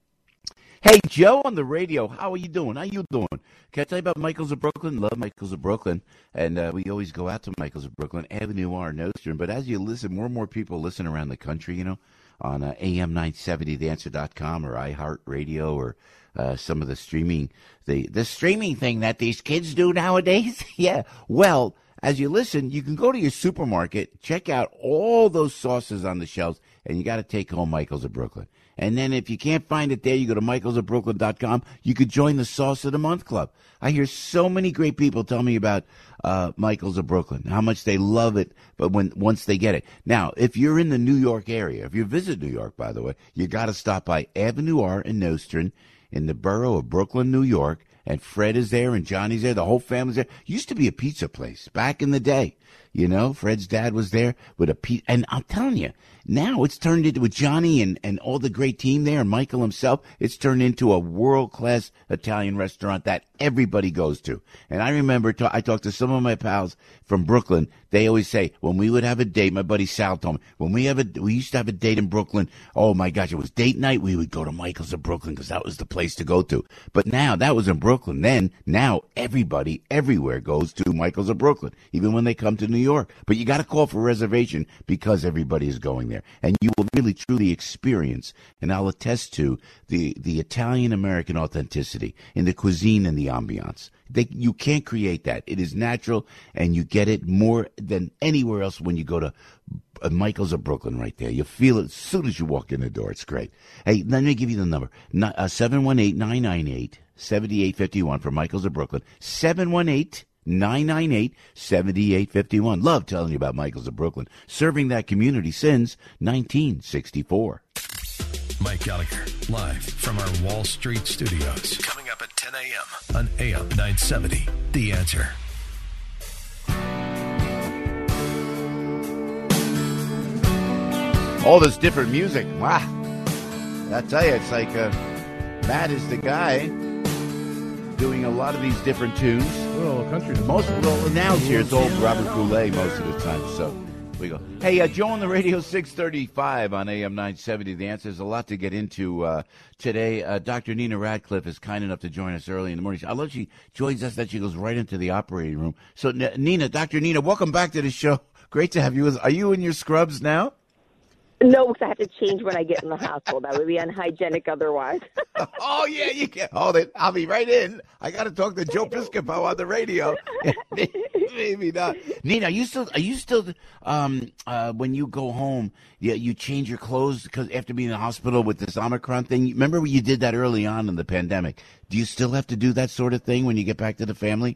Hey, Joe on the radio. How are you doing? How you doing? Can I tell you about Michael's of Brooklyn? Love Michael's of Brooklyn. And uh, we always go out to Michael's of Brooklyn, Avenue R, Nostrum. But as you listen, more and more people listen around the country, you know, on uh, A M nine seventy the answer dot com or iHeartRadio or uh, some of the streaming, the, the streaming thing that these kids do nowadays. Yeah. Well, as you listen, you can go to your supermarket, check out all those sauces on the shelves, and you got to take home Michael's of Brooklyn. And then if you can't find it there, you go to michaels of brooklyn dot com. You could join the Sauce of the Month Club. I hear so many great people tell me about uh, Michaels of Brooklyn, how much they love it, but when once they get it. Now, if you're in the New York area, if you visit New York, by the way, you got to stop by Avenue R in Nostrand in the borough of Brooklyn, New York, and Fred is there and Johnny's there. The whole family's there. Used to be a pizza place back in the day. You know, Fred's dad was there with a pizza. And I'm telling you, now it's turned into, with Johnny and, and all the great team there and Michael himself, it's turned into a world-class Italian restaurant that everybody goes to. And I remember, ta- I talked to some of my pals from Brooklyn. They always say, when we would have a date, my buddy Sal told me, when we have a, we used to have a date in Brooklyn, oh my gosh, it was date night, we would go to Michael's of Brooklyn because that was the place to go to. But now, that was in Brooklyn then, now everybody everywhere goes to Michael's of Brooklyn, even when they come to New York. But you got to call for a reservation because everybody is going there. And you will really, truly experience, and I'll attest to, the, the Italian-American authenticity in the cuisine and the ambiance. They, you can't create that. It is natural, and you get it more than anywhere else when you go to uh, Michael's of Brooklyn right there. You feel it as soon as you walk in the door. It's great. Hey, let me give you the number. seven one eight, nine nine eight, seven eight five one for Michael's of Brooklyn. seven one eight, nine nine eight, seven eight five one. Love telling you about Michael's of Brooklyn, serving that community since nineteen sixty-four. Mike Gallagher, live from our Wall Street studios. Coming up at ten a.m. on A M nine seventy. The Answer. All this different music. Wow. I tell you, it's like uh, Matt is the guy doing a lot of these different tunes. Well, country. Most of the now here, it's old Robert Goulet most of the time. So we go. Hey, uh, Joe on the radio, six thirty-five on A M nine seventy. The Answer. There's a lot to get into uh, today. Uh, Doctor Nina Radcliffe is kind enough to join us early in the morning. I love she joins us that she goes right into the operating room. So N- Nina, Doctor Nina, welcome back to the show. Great to have you. Are you in your scrubs now? No, because I have to change when I get in the hospital. That would be unhygienic otherwise. Oh, yeah, you can. Hold it. I'll be right in. I got to talk to Joe Piscopo on the radio. Maybe not. Nina, are you still, are you still, um, uh, when you go home, you, you change your clothes because after being in the hospital with this Omicron thing? Remember when you did that early on in the pandemic? Do you still have to do that sort of thing when you get back to the family?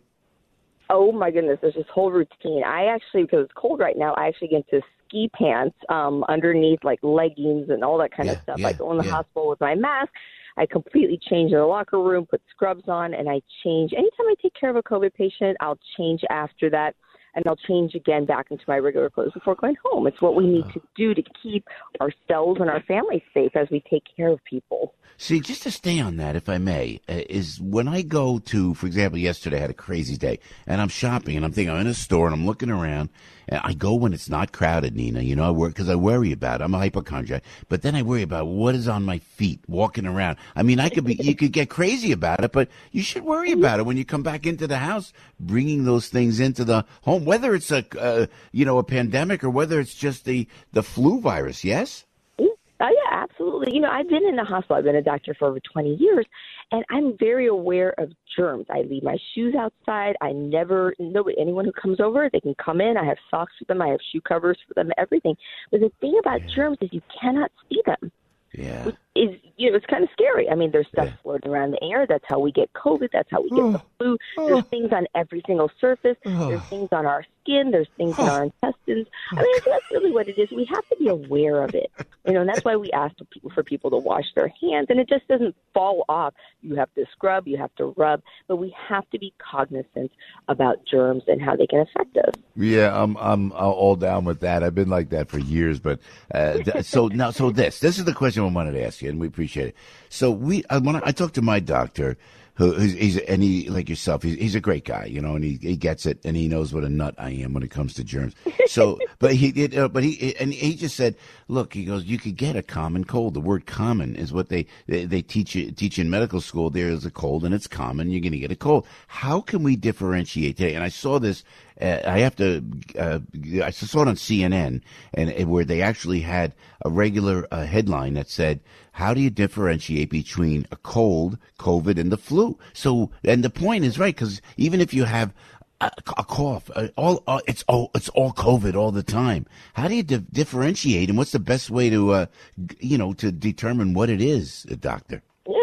Oh, my goodness. There's this whole routine. I actually, because it's cold right now, I actually get into ski pants um, underneath, like leggings and all that kind yeah, of stuff. Yeah, I go in the yeah. hospital with my mask. I completely change in the locker room, put scrubs on, and I change. Anytime I take care of a COVID patient, I'll change after that, and I'll change again back into my regular clothes before going home. It's what we need to do to keep ourselves and our families safe as we take care of people. See, just to stay on that, if I may, uh, is when I go to, for example, yesterday I had a crazy day, and I'm shopping, and I'm thinking, I'm in a store, and I'm looking around, and I go when it's not crowded, Nina, you know, I work, because I worry about it. I'm a hypochondriac, but then I worry about what is on my feet walking around. I mean, I could be, you could get crazy about it, but you should worry about it when you come back into the house, bringing those things into the home, whether it's a, uh, you know, a pandemic or whether it's just the, the flu virus, yes? Oh, yeah, absolutely. You know, I've been in the hospital. I've been a doctor for over twenty years, and I'm very aware of germs. I leave my shoes outside. I never, nobody, anyone who comes over, they can come in. I have socks for them. I have shoe covers for them, everything. But the thing about yeah. germs is you cannot see them. Yeah. Is, you know, it's kind of scary. I mean, there's stuff yeah. floating around the air. That's how we get COVID. That's how we get oh. the flu. Oh. There's things on every single surface. Oh. There's things on our skin. There's things oh. in our intestines. I mean, so that's really what it is. We have to be aware of it. You know, and that's why we ask for people, for people to wash their hands. And it just doesn't fall off. You have to scrub. You have to rub. But we have to be cognizant about germs and how they can affect us. Yeah, I'm I'm all down with that. I've been like that for years. But uh, so now, so this this is the question I wanted to ask you, and we appreciate it. So we, I, when I, I talked to my doctor, who he's, he's and he like yourself, he's, he's a great guy, you know, and he, he gets it, and he knows what a nut I am when it comes to germs. So, but he did, uh, but he and he just said, look, he goes, you could get a common cold. The word "common" is what they they, they teach you, teach in medical school. There is a cold, and it's common. You're going to get a cold. How can we differentiate today? And I saw this. Uh, I have to. Uh, I saw it on C N N, and, and where they actually had a regular uh, headline that said, "How do you differentiate between a cold, COVID, and the flu?" So, and the point is right, because even if you have a, a cough, uh, all uh, it's all it's all COVID all the time. How do you di- differentiate, and what's the best way to, uh, you know, to determine what it is, doctor? Yeah, exactly.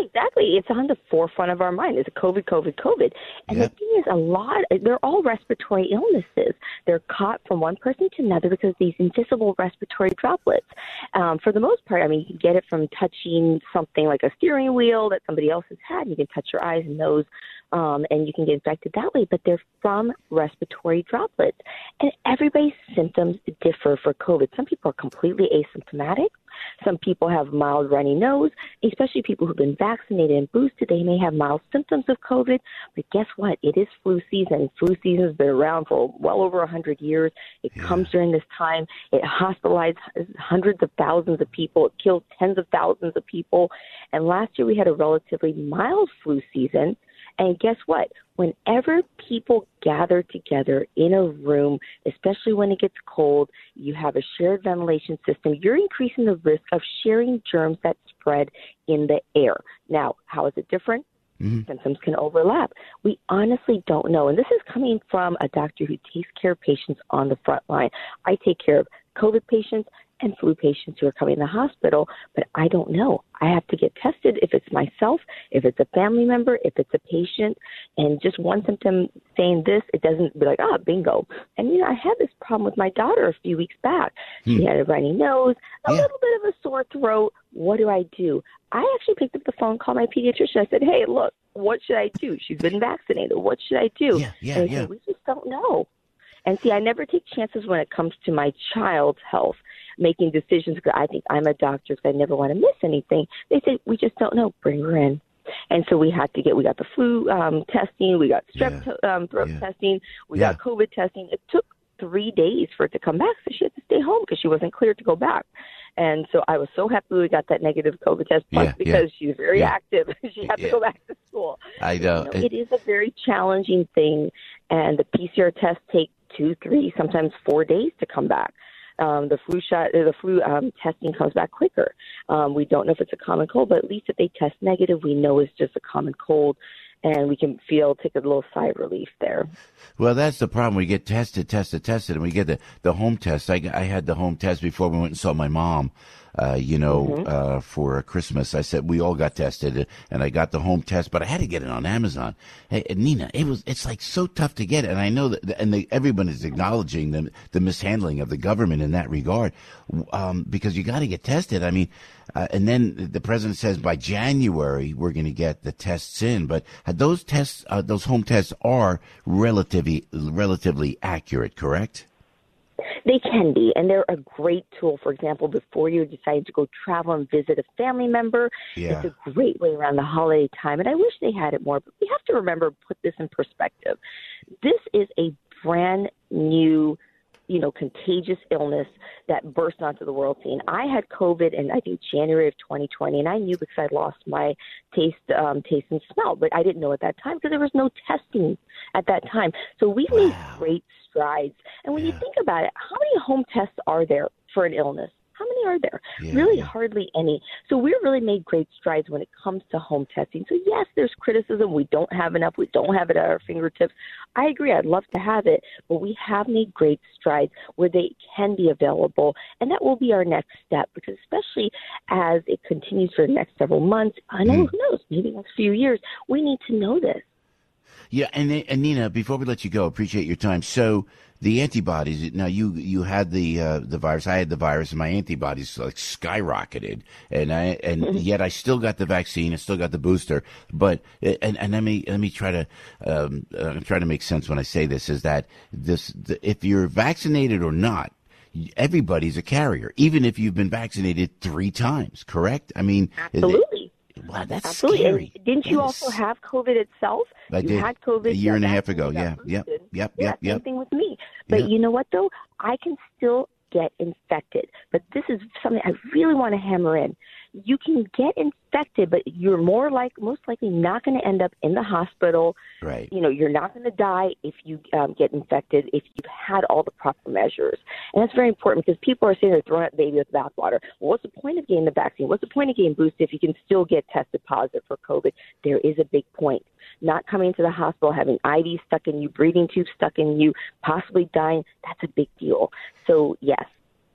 really, it's on the forefront of our mind. It's COVID, COVID, COVID. And yep. the thing is, a lot, they're all respiratory illnesses. They're caught from one person to another because of these invisible respiratory droplets. Um, for the most part, I mean, you can get it from touching something like a steering wheel that somebody else has had. You can touch your eyes and nose, um, and you can get infected that way. But they're from respiratory droplets. And everybody's symptoms differ for COVID. Some people are completely asymptomatic. Some people have mild runny nose, especially people who've been vaccinated and boosted. They may have mild symptoms of COVID, but guess what? It is flu season. Flu season has been around for well over one hundred years. It yeah. comes during this time. It hospitalized hundreds of thousands of people. It killed tens of thousands of people. And last year we had a relatively mild flu season. And guess what? Whenever people gather together in a room, especially when it gets cold, you have a shared ventilation system, you're increasing the risk of sharing germs that spread in the air. Now, how is it different? Mm-hmm. Symptoms can overlap. We honestly don't know. And this is coming from a doctor who takes care of patients on the front line. I take care of COVID patients and flu patients who are coming to the hospital, but I don't know. I have to get tested if it's myself, if it's a family member, if it's a patient, and just one symptom saying this, it doesn't be like, ah, bingo. And, you know, I had this problem with my daughter a few weeks back. Hmm. She had a runny nose, a yeah. little bit of a sore throat. What do I do? I actually picked up the phone, called my pediatrician. I said, hey, look, what should I do? She's been vaccinated. What should I do? Yeah, yeah, and yeah. Said, we just don't know. And see, I never take chances when it comes to my child's health, making decisions because I think I'm a doctor because I never want to miss anything. They say, we just don't know. Bring her in. And so we had to get, we got the flu um, testing, we got strep yeah. um, throat yeah. testing, we yeah. got COVID testing. It took three days for it to come back, so she had to stay home because she wasn't cleared to go back. And so I was so happy we got that negative COVID test plus yeah, because yeah. she's very yeah. active. She had yeah. to go back to school. I know. You know. It is a very challenging thing, and the P C R tests take two, three, sometimes four days to come back. Um, the flu shot, the flu um, testing comes back quicker. Um, we don't know if it's a common cold, but at least if they test negative, we know it's just a common cold, and we can feel, take a little sigh of relief there. Well, that's the problem. We get tested, tested, tested, and we get the, the home test. I, I had the home test before we went and saw my mom. Uh, you know, mm-hmm. uh, for Christmas, I said we all got tested, and I got the home test, but I had to get it on Amazon. Hey, Nina, it was, it's like so tough to get, and I know that, and they, everyone is acknowledging the, the mishandling of the government in that regard, um, because you got to get tested. I mean, uh, and then the president says by January we're going to get the tests in, but those tests, uh, those home tests are relatively, relatively accurate, correct? They can be, and they're a great tool. For example, before you decide to go travel and visit a family member, yeah. it's a great way around the holiday time. And I wish they had it more, but we have to remember, put this in perspective. This is a brand new, you know, contagious illness that burst onto the world scene. I had COVID in, I think, January of twenty twenty, and I knew because I'd lost my taste, um, taste and smell, but I didn't know at that time because there was no testing at that time. So we wow. made great strides. And when yeah. you think about it, how many home tests are there for an illness? How many are there? Yeah, really yeah. hardly any. So we've really made great strides when it comes to home testing. So yes, there's criticism. We don't have enough. We don't have it at our fingertips. I agree. I'd love to have it, but we have made great strides where they can be available. And that will be our next step, because especially as it continues for the next several months, I know, mm. who knows, maybe next few years, we need to know this. Yeah, and, and Nina, before we let you go, appreciate your time. So the antibodies, now you you had the uh, the virus, I had the virus, and my antibodies like skyrocketed, and I and yet I still got the vaccine, I still got the booster. But and and let me let me try to um, uh, try to make sense when I say this, is that this the, if you're vaccinated or not, everybody's a carrier, even if you've been vaccinated three times. Correct? I mean, absolutely. Wow, that's Absolutely. scary. And didn't you yes. also have COVID itself? I you did. had COVID a year and a half ago. Yeah. Yep. Yep. Yep. Yeah, Yep. same Yep. thing with me. But yep. you know what, though? I can still get infected. But this is something I really want to hammer in. You can get infected, but you're more like most likely not going to end up in the hospital. Right. You know, you're not going to die if you um, get infected if you've had all the proper measures. And that's very important, because people are saying they're throwing out the baby with the bathwater. Well, what's the point of getting the vaccine? What's the point of getting boosted if you can still get tested positive for COVID? There is a big point. Not coming to the hospital, having I Vs stuck in you, breathing tubes stuck in you, possibly dying, that's a big deal. So, yes.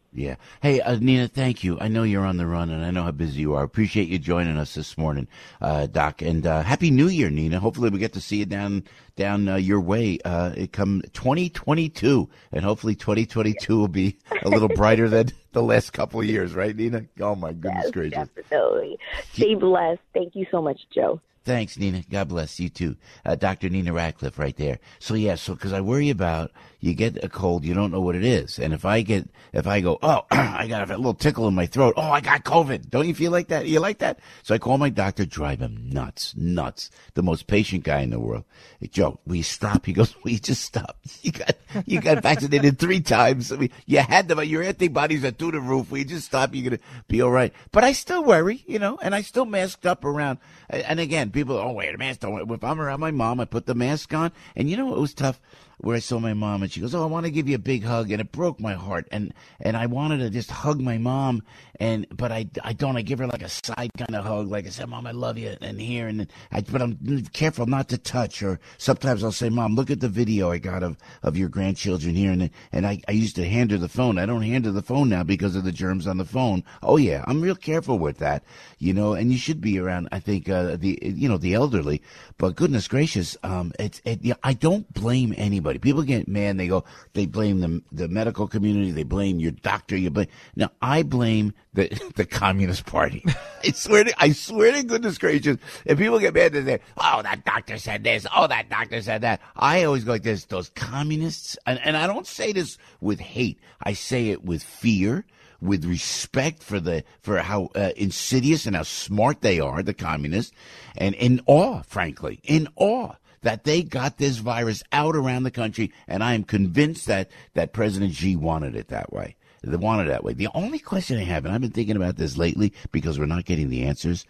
Yeah. Hey, uh, Nina, thank you. I know you're on the run, and I know how busy you are. Appreciate you joining us this morning, uh, Doc. And uh, Happy New Year, Nina. Hopefully we get to see you down down uh, your way. Uh, it come twenty twenty-two, and hopefully twenty twenty-two will be a little brighter than the last couple of years, right, Nina? Oh, my goodness Yes, gracious. definitely. Stay blessed. Thank you so much, Joe. Thanks, Nina. God bless you too. Uh, Doctor Nina Ratcliffe right there. So yeah, so because I worry about you get a cold, you don't know what it is. And if I get, if I go, oh, I got a little tickle in my throat. Oh, I got COVID. Don't you feel like that? You like that? So I call my doctor, drive him nuts, nuts. The most patient guy in the world. Hey, Joe, will you stop? He goes, will you just stop? You got, you got vaccinated three times. I mean, you had them, your antibodies are through the roof. Will you just stop? You're going to be all right. But I still worry, you know, and I still masked up around. And again, people, oh, wait, a mask. Don't, if I'm around my mom, I put the mask on. And you know, it was tough where I saw my mom and she goes, oh, I want to give you a big hug. And it broke my heart. And, and I wanted to just hug my mom. And, but I, I don't, I give her like a side kind of hug. Like I said, Mom, I love you. And here, and I, but I'm careful not to touch. Or sometimes I'll say, Mom, look at the video I got of, of your grandchildren here. And, and I, I used to hand her the phone. I don't hand her the phone now because of the germs on the phone. Oh yeah. I'm real careful with that, you know, and you should be around, I think, uh, the, you know, the elderly, but goodness gracious, um, it's, it, yeah, I don't blame anybody. People get mad. They go, they blame the, the medical community. They blame your doctor. You blame, now I blame the, the Communist Party. I swear to, I swear to goodness gracious. If people get mad, they say, oh, that doctor said this. Oh, that doctor said that. I always go like this, those communists. And, and I don't say this with hate. I say it with fear, with respect for the for how uh, insidious and how smart they are, the communists, and in awe, frankly, in awe that they got this virus out around the country, and I am convinced that, that President Xi wanted it that way. They wanted it that way. The only question I have, and I've been thinking about this lately because we're not getting the answers,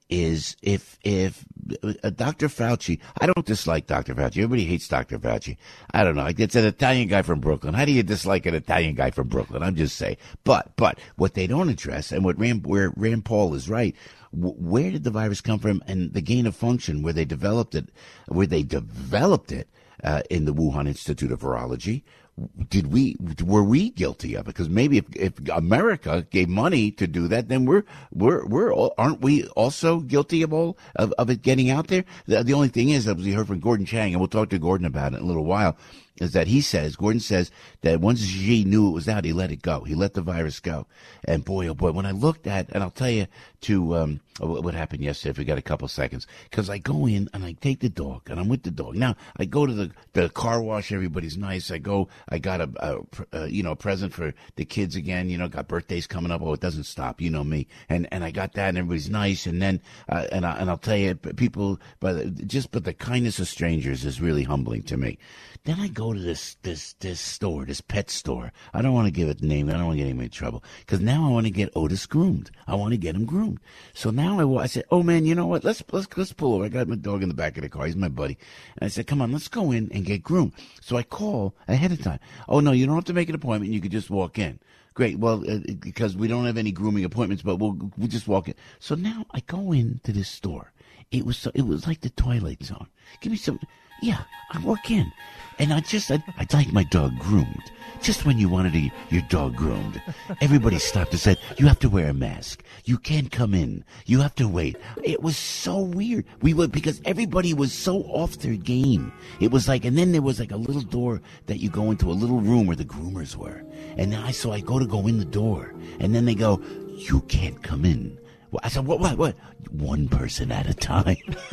is if if uh, Doctor Fauci, I don't dislike Doctor Fauci. Everybody hates Doctor Fauci. I don't know. It's an Italian guy from Brooklyn. How do you dislike an Italian guy from Brooklyn? I'm just saying. But but what they don't address, and what Rand, where Rand Paul is right, w- where did the virus come from, and the gain of function, where they developed it, where they developed it uh, in the Wuhan Institute of Virology. Did we, were we guilty of it? Because maybe if, if America gave money to do that, then we're, we're, we're, all, aren't we also guilty of all, of, of it getting out there? The, the only thing is, as we heard from Gordon Chang, and we'll talk to Gordon about it in a little while, is that he says, Gordon says that once Xi knew it was out, he let it go. He let the virus go. And boy, oh boy, when I looked at, and I'll tell you to, um, what happened yesterday, if we got a couple seconds, because I go in and I take the dog and I'm with the dog. Now I go to the, the car wash. Everybody's nice. I go, I got a, a, a, you know, present for the kids again, you know, got birthdays coming up. Oh, it doesn't stop. You know me. And, and I got that and everybody's nice. And then, uh, and I, and I'll tell you, people, but just, but the kindness of strangers is really humbling to me. Then I go to this, this, this store, this pet store. I don't want to give it a name. I don't want to get anybody in trouble. Because now I want to get Otis groomed. I want to get him groomed. So now I, I said, oh man, you know what? Let's, let's, let's pull over. I got my dog in the back of the car. He's my buddy. And I said, come on, let's go in and get groomed. So I call ahead of time. Oh no, you don't have to make an appointment. You could just walk in. Great. Well, uh, because we don't have any grooming appointments, but we'll, we'll just walk in. So now I go into this store. It was, so, it was like the Twilight Zone. Give me some. Yeah, I walk in, and I just, I'd, I'd like my dog groomed. Just when you wanted to, your dog groomed, everybody stopped and said, you have to wear a mask. You can't come in. You have to wait. It was so weird. We were, because everybody was so off their game. It was like, and then there was like a little door that you go into a little room where the groomers were. And I, so I go to go in the door, and then they go, you can't come in. I said, what, what, what? One person at a time.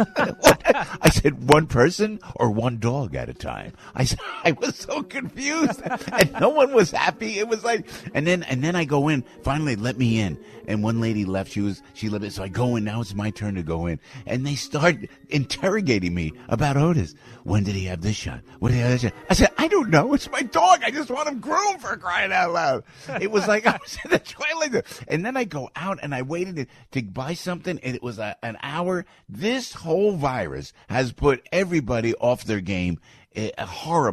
I said, one person or one dog at a time? I said, I was so confused. And no one was happy. It was like, and then, and then I go in, finally let me in. And one lady left. She was, she left it. So I go in. Now it's my turn to go in. And they start interrogating me about Otis. When did he have this shot? What did he have this shot? I said, I don't know. It's my dog. I just want him groomed, for crying out loud. It was like, I was in the Twilight. And then I go out and I waited to, to buy something, and it was a, an hour. This whole virus has put everybody off their game uh, horribly.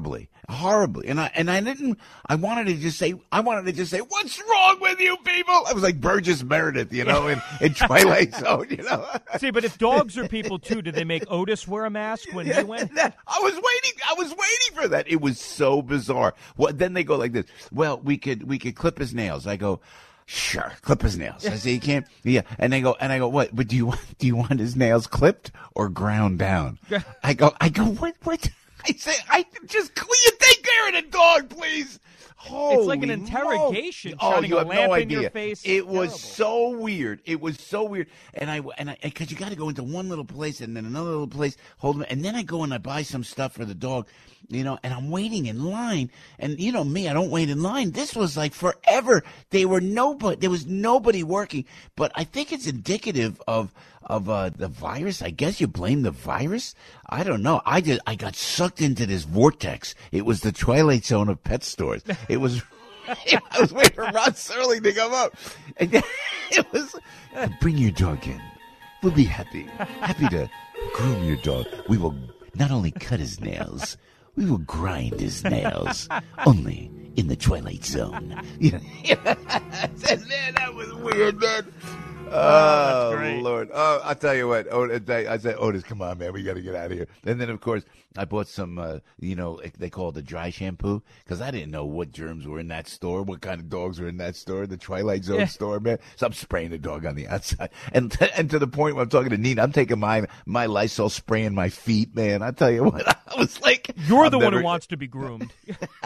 horribly. And I and I didn't. I wanted to just say. I wanted to just say, "What's wrong with you people?" I was like Burgess Meredith, you know, in, in Twilight Zone, you know. See, but if dogs are people too, did they make Otis wear a mask when Yeah, he went? that- I was waiting. I was waiting for that. It was so bizarre. Well, then they go like this. Well, we could we could clip his nails. I go. Sure, clip his nails. I say you can't. Yeah, and they go, and I go, what? But do you want? Do you want his nails clipped or ground down? I go, I go, what? What? I say, I just will you take care of the dog, please? It's like an Holy interrogation, moly. Oh, shining you a have lamp no in idea. your face. It was Terrible. so weird. It was so weird. And I and I because you got to go into one little place and then another little place, hold them, and then I go and I buy some stuff for the dog, you know, and I'm waiting in line. And you know me, I don't wait in line. This was like forever. They were nobody. There was nobody working. But I think it's indicative of of uh, the virus. I guess you blame the virus. I don't know. I just I got sucked into this vortex. It was the Twilight Zone of pet stores. It was. I was waiting for Rod Serling to come up. And it was, bring your dog in. We'll be happy. Happy to groom your dog. We will not only cut his nails, we will grind his nails. Only in the Twilight Zone. Yeah. I said, man, that was weird, man. Oh, that's great. Lord. Oh, I'll tell you what. Otis, I said, Otis, come on, man. We got to get out of here. And then, of course, I bought some, uh, you know, they call it the dry shampoo because I didn't know what germs were in that store, what kind of dogs were in that store, the Twilight Zone Yeah. store, man. So I'm spraying the dog on the outside. And to, and to the point where I'm talking to Nina, I'm taking my, my Lysol spraying my feet, man. I tell you what, I was like. You're I'm the one never- who wants to be groomed.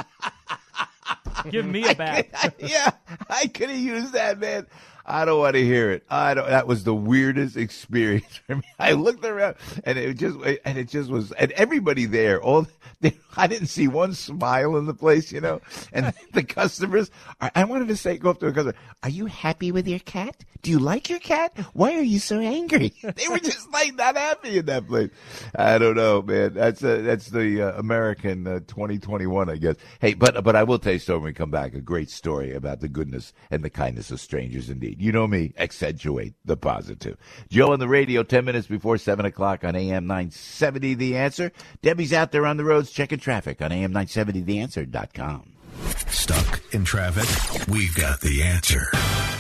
Give me a bath. yeah, I could have used that, man. I don't want to hear it. I don't. That was the weirdest experience for me. I looked around, and it just, and it just was, and everybody there, all, they, I didn't see one smile in the place, you know. And the customers, I I wanted to say, go up to a customer, "Are you happy with your cat? Do you like your cat? Why are you so angry?" They were just like not happy in that place. I don't know, man. That's uh, that's the uh, American uh, twenty twenty-one, I guess. Hey, but but I will tell you, so when we come back, a great story about the goodness and the kindness of strangers. Indeed, you know me, accentuate the positive. Joe on the radio, ten minutes before seven o'clock on A M nine seventy. The Answer. Debbie's out there on the roads checking traffic on A M nine seventy the answer dot com. Stuck in traffic? We've got the answer.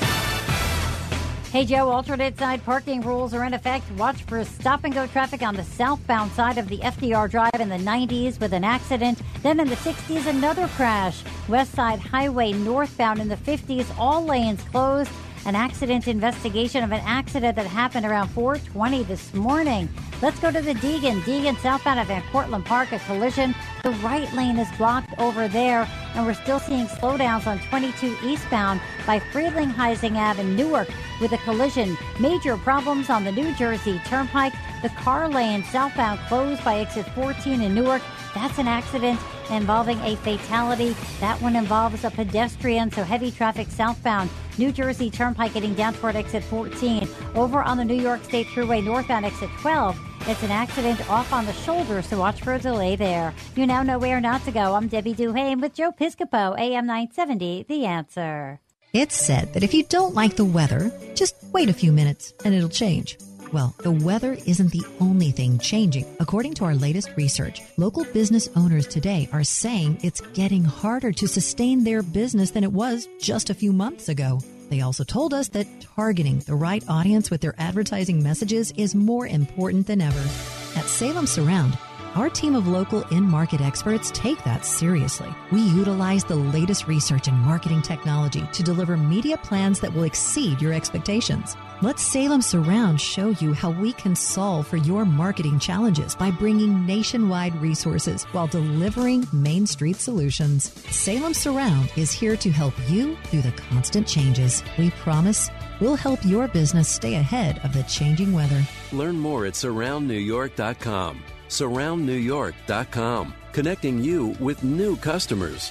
Hey, Joe, alternate side parking rules are in effect. Watch for stop-and-go traffic on the southbound side of the F D R Drive in the nineties with an accident. Then in the sixties, another crash. West Side Highway northbound in the fifties, all lanes closed. An accident investigation of an accident that happened around four twenty this morning. Let's go to the Deegan. Deegan southbound at Van Cortlandt Park, a collision. The right lane is blocked over there, and we're still seeing slowdowns on twenty-two eastbound by Friedling-Heising Ave in Newark with a collision. Major problems on the New Jersey Turnpike. The car lane southbound closed by exit fourteen in Newark. That's an accident involving a fatality. That one involves a pedestrian, so heavy traffic southbound. New Jersey Turnpike getting down toward exit fourteen. Over on the New York State Thruway northbound exit twelve. It's an accident off on the shoulder, so watch for a delay there. You now know where not to go. I'm Debbie Duhane with Joe Piscopo, A M nine seventy, The Answer. It's said that if you don't like the weather, just wait a few minutes and it'll change. Well, the weather isn't the only thing changing. According to our latest research, local business owners today are saying it's getting harder to sustain their business than it was just a few months ago. They also told us that targeting the right audience with their advertising messages is more important than ever. At Salem Surround, our team of local in-market experts take that seriously. We utilize the latest research in marketing technology to deliver media plans that will exceed your expectations. Let Salem Surround show you how we can solve for your marketing challenges by bringing nationwide resources while delivering Main Street solutions. Salem Surround is here to help you through the constant changes. We promise we'll help your business stay ahead of the changing weather. Learn more at surround new york dot com. surround new york dot com, connecting you with new customers.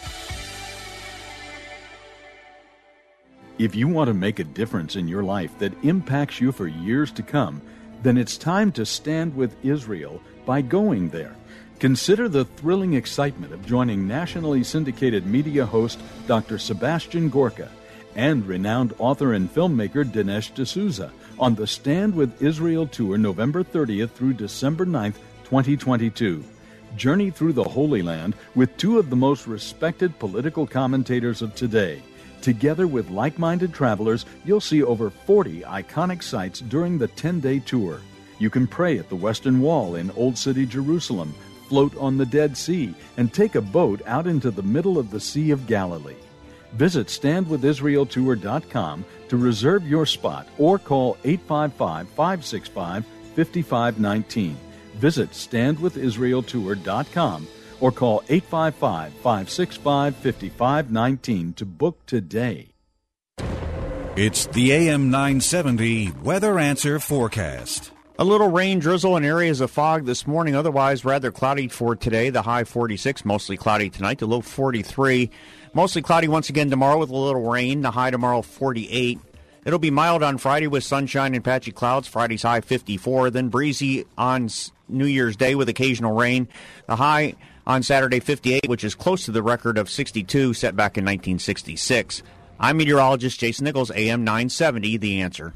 If you want to make a difference in your life that impacts you for years to come, then it's time to stand with Israel by going there. Consider the thrilling excitement of joining nationally syndicated media host Doctor Sebastian Gorka and renowned author and filmmaker Dinesh D'Souza on the Stand with Israel Tour November thirtieth through December ninth, twenty twenty-two. Journey through the Holy Land with two of the most respected political commentators of today. Together with like-minded travelers, you'll see over forty iconic sites during the ten-day tour. You can pray at the Western Wall in Old City, Jerusalem, float on the Dead Sea, and take a boat out into the middle of the Sea of Galilee. Visit stand with israel tour dot com to reserve your spot or call eight five five, five six five, five five one nine. Visit stand with israel tour dot com or call eight five five, five six five, five five one nine to book today. It's the A M nine seventy Weather Answer Forecast. A little rain, drizzle, and areas of fog this morning. Otherwise, rather cloudy for today. The high forty-six, mostly cloudy tonight. The low forty-three. Mostly cloudy once again tomorrow with a little rain. The high tomorrow forty-eight. It'll be mild on Friday with sunshine and patchy clouds. Friday's high fifty-four. Then breezy on New Year's Day with occasional rain. The high on Saturday fifty-eight, which is close to the record of sixty-two set back in nineteen sixty-six. I'm meteorologist Jason Nichols, A M nine seventy, The Answer.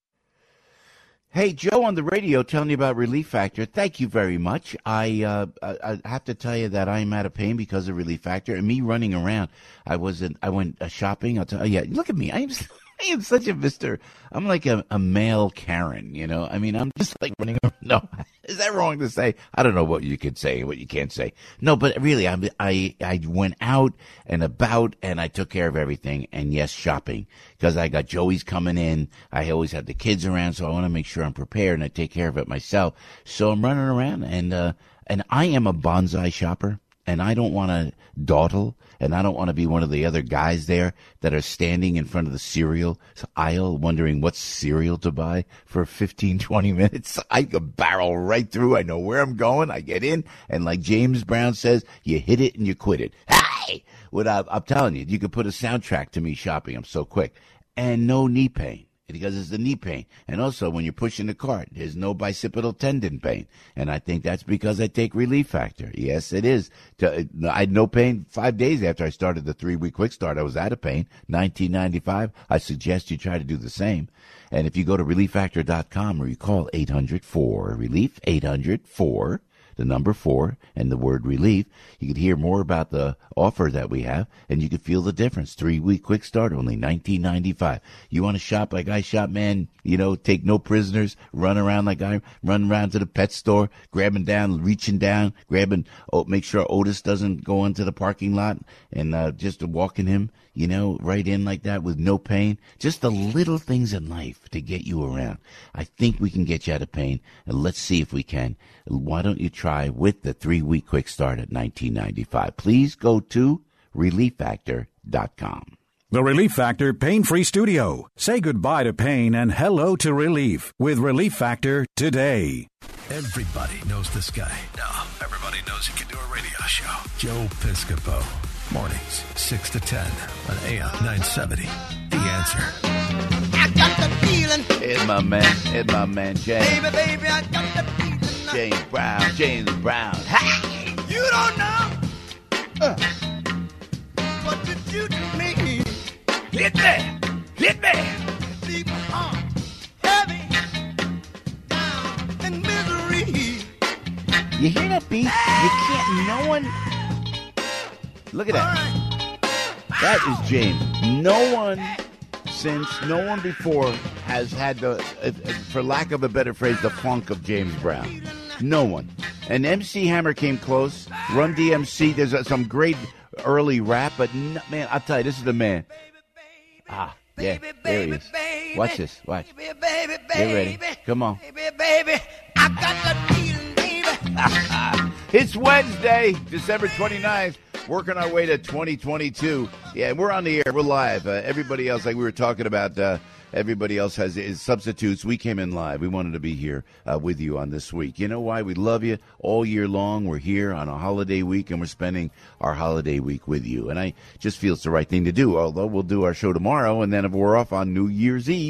Hey, Joe on the radio telling you about Relief Factor. Thank you very much. I, uh, I I have to tell you that I'm out of pain because of Relief Factor. And me running around, I wasn't. I went uh, shopping. I'll tell you. Yeah, look at me. I am. I am such a Mister I'm like a, a male Karen, you know. I mean, I'm just like running around. No, is that wrong to say? I don't know what you could say and what you can't say. No, but really, I I I went out and about and I took care of everything. And yes, shopping, because I got Joey's coming in. I always have the kids around, so I want to make sure I'm prepared and I take care of it myself. So I'm running around and uh and I am a bonsai shopper. And I don't want to dawdle, and I don't want to be one of the other guys there that are standing in front of the cereal aisle wondering what cereal to buy for fifteen, twenty minutes. I can barrel right through. I know where I'm going. I get in, and like James Brown says, you hit it and you quit it. Hey! Without, I'm telling you, you could put a soundtrack to me shopping. I'm so quick. And no knee pain. Because it's the knee pain. And also, when you're pushing the cart, there's no bicipital tendon pain. And I think that's because I take Relief Factor. Yes, it is. I had no pain five days after I started the three-week quick start. I was out of pain. nineteen ninety-five. I suggest you try to do the same. And if you go to relief factor dot com or you call eight hundred four relief, eight hundred four the number four, and the word relief, you could hear more about the offer that we have, and you could feel the difference. Three-week quick start, only nineteen ninety-five. You want to shop like I shop, man? You know, take no prisoners, run around like I run around to the pet store, grabbing down, reaching down, grabbing, oh, make sure Otis doesn't go into the parking lot, and uh, just walking him, you know, right in like that with no pain. Just the little things in life to get you around. I think we can get you out of pain, and let's see if we can. Why don't you try with the three-week quick start at nineteen ninety-five? Please go to relief factor dot com. The Relief Factor Pain-Free Studio. Say goodbye to pain and hello to relief with Relief Factor today. Everybody knows this guy. No, everybody knows he can do a radio show. Joe Piscopo. Mornings, six to ten on A M nine seventy. The Answer. I got the feeling. It's my man. It's my man, James. Baby, baby, I got the feeling. James Brown. James Brown. Ha! You don't know uh, what did you to me. Hit me! Hit me! Leave my heart heavy, down in misery. You hear that beat? You can't, no one... Look at that. That is James. No one since, no one before has had the, uh, for lack of a better phrase, the funk of James Brown. No one. And M C Hammer came close. Run D M C, there's uh, some great early rap, but no, man, I'll tell you, this is the man. Ah, yeah, there he is. Watch this, watch. Get ready. Come on. Baby, I got the feeling, baby. It's Wednesday, December twenty-ninth. Working our way to twenty twenty-two. Yeah, we're on the air. We're live. Uh, everybody else, like we were talking about, uh, everybody else has his substitutes. We came in live. We wanted to be here uh, with you on this week. You know why? We love you all year long. We're here on a holiday week, and we're spending our holiday week with you. And I just feel it's the right thing to do, although we'll do our show tomorrow, and then if we're off on New Year's Eve,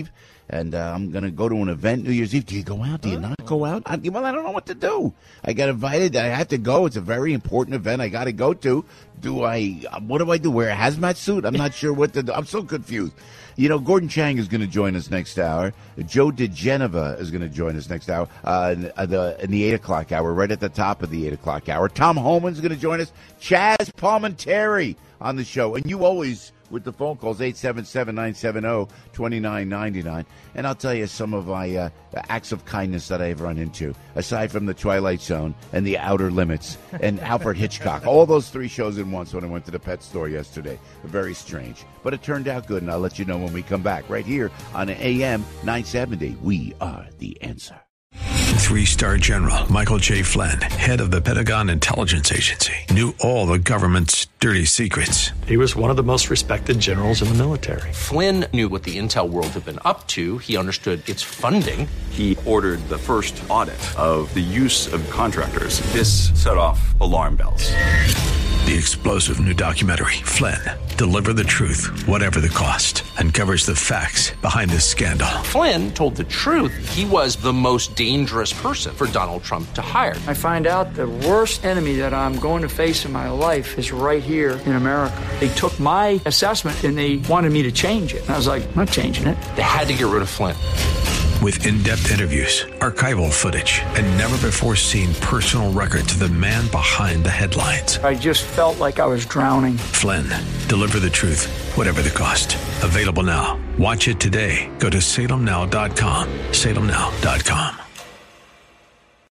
and uh, I'm going to go to an event New Year's Eve. Do you go out? Do you not go out? I, well, I don't know what to do. I got invited. I have to go. It's a very important event I got to go to. Do I, what do I do? Wear a hazmat suit? I'm not sure what to do. I'm so confused. You know, Gordon Chang is going to join us next hour. Joe DeGeneva is going to join us next hour uh, in, uh, the, in the eight o'clock hour, right at the top of the eight o'clock hour. Tom Homan's going to join us. Chaz Palminteri on the show. And you always, with the phone calls, eight seven seven, nine seven zero, two nine nine nine. And I'll tell you some of my uh, acts of kindness that I've run into, aside from The Twilight Zone and The Outer Limits and Alfred Hitchcock. All those three shows in once when I went to the pet store yesterday. Very strange. But it turned out good, and I'll let you know when we come back. Right here on A M nine seventy, we are the answer. Three-star General Michael J. Flynn, head of the Pentagon Intelligence Agency, knew all the government's dirty secrets. He was one of the most respected generals in the military. Flynn knew what the intel world had been up to. He understood its funding. He ordered the first audit of the use of contractors. This set off alarm bells. The explosive new documentary, Flynn, Deliver the Truth, Whatever the Cost, uncovers the facts behind this scandal. Flynn told the truth. He was the most dangerous person for Donald Trump to hire. I find out the worst enemy that I'm going to face in my life is right here in America. They took my assessment and they wanted me to change it. And I was like, I'm not changing it. They had to get rid of Flynn. With in-depth interviews, archival footage, and never-before-seen personal records of the man behind the headlines. I just felt like I was drowning. Flynn, Deliver the Truth, Whatever the Cost. Available now. Watch it today. Go to salem now dot com. salem now dot com.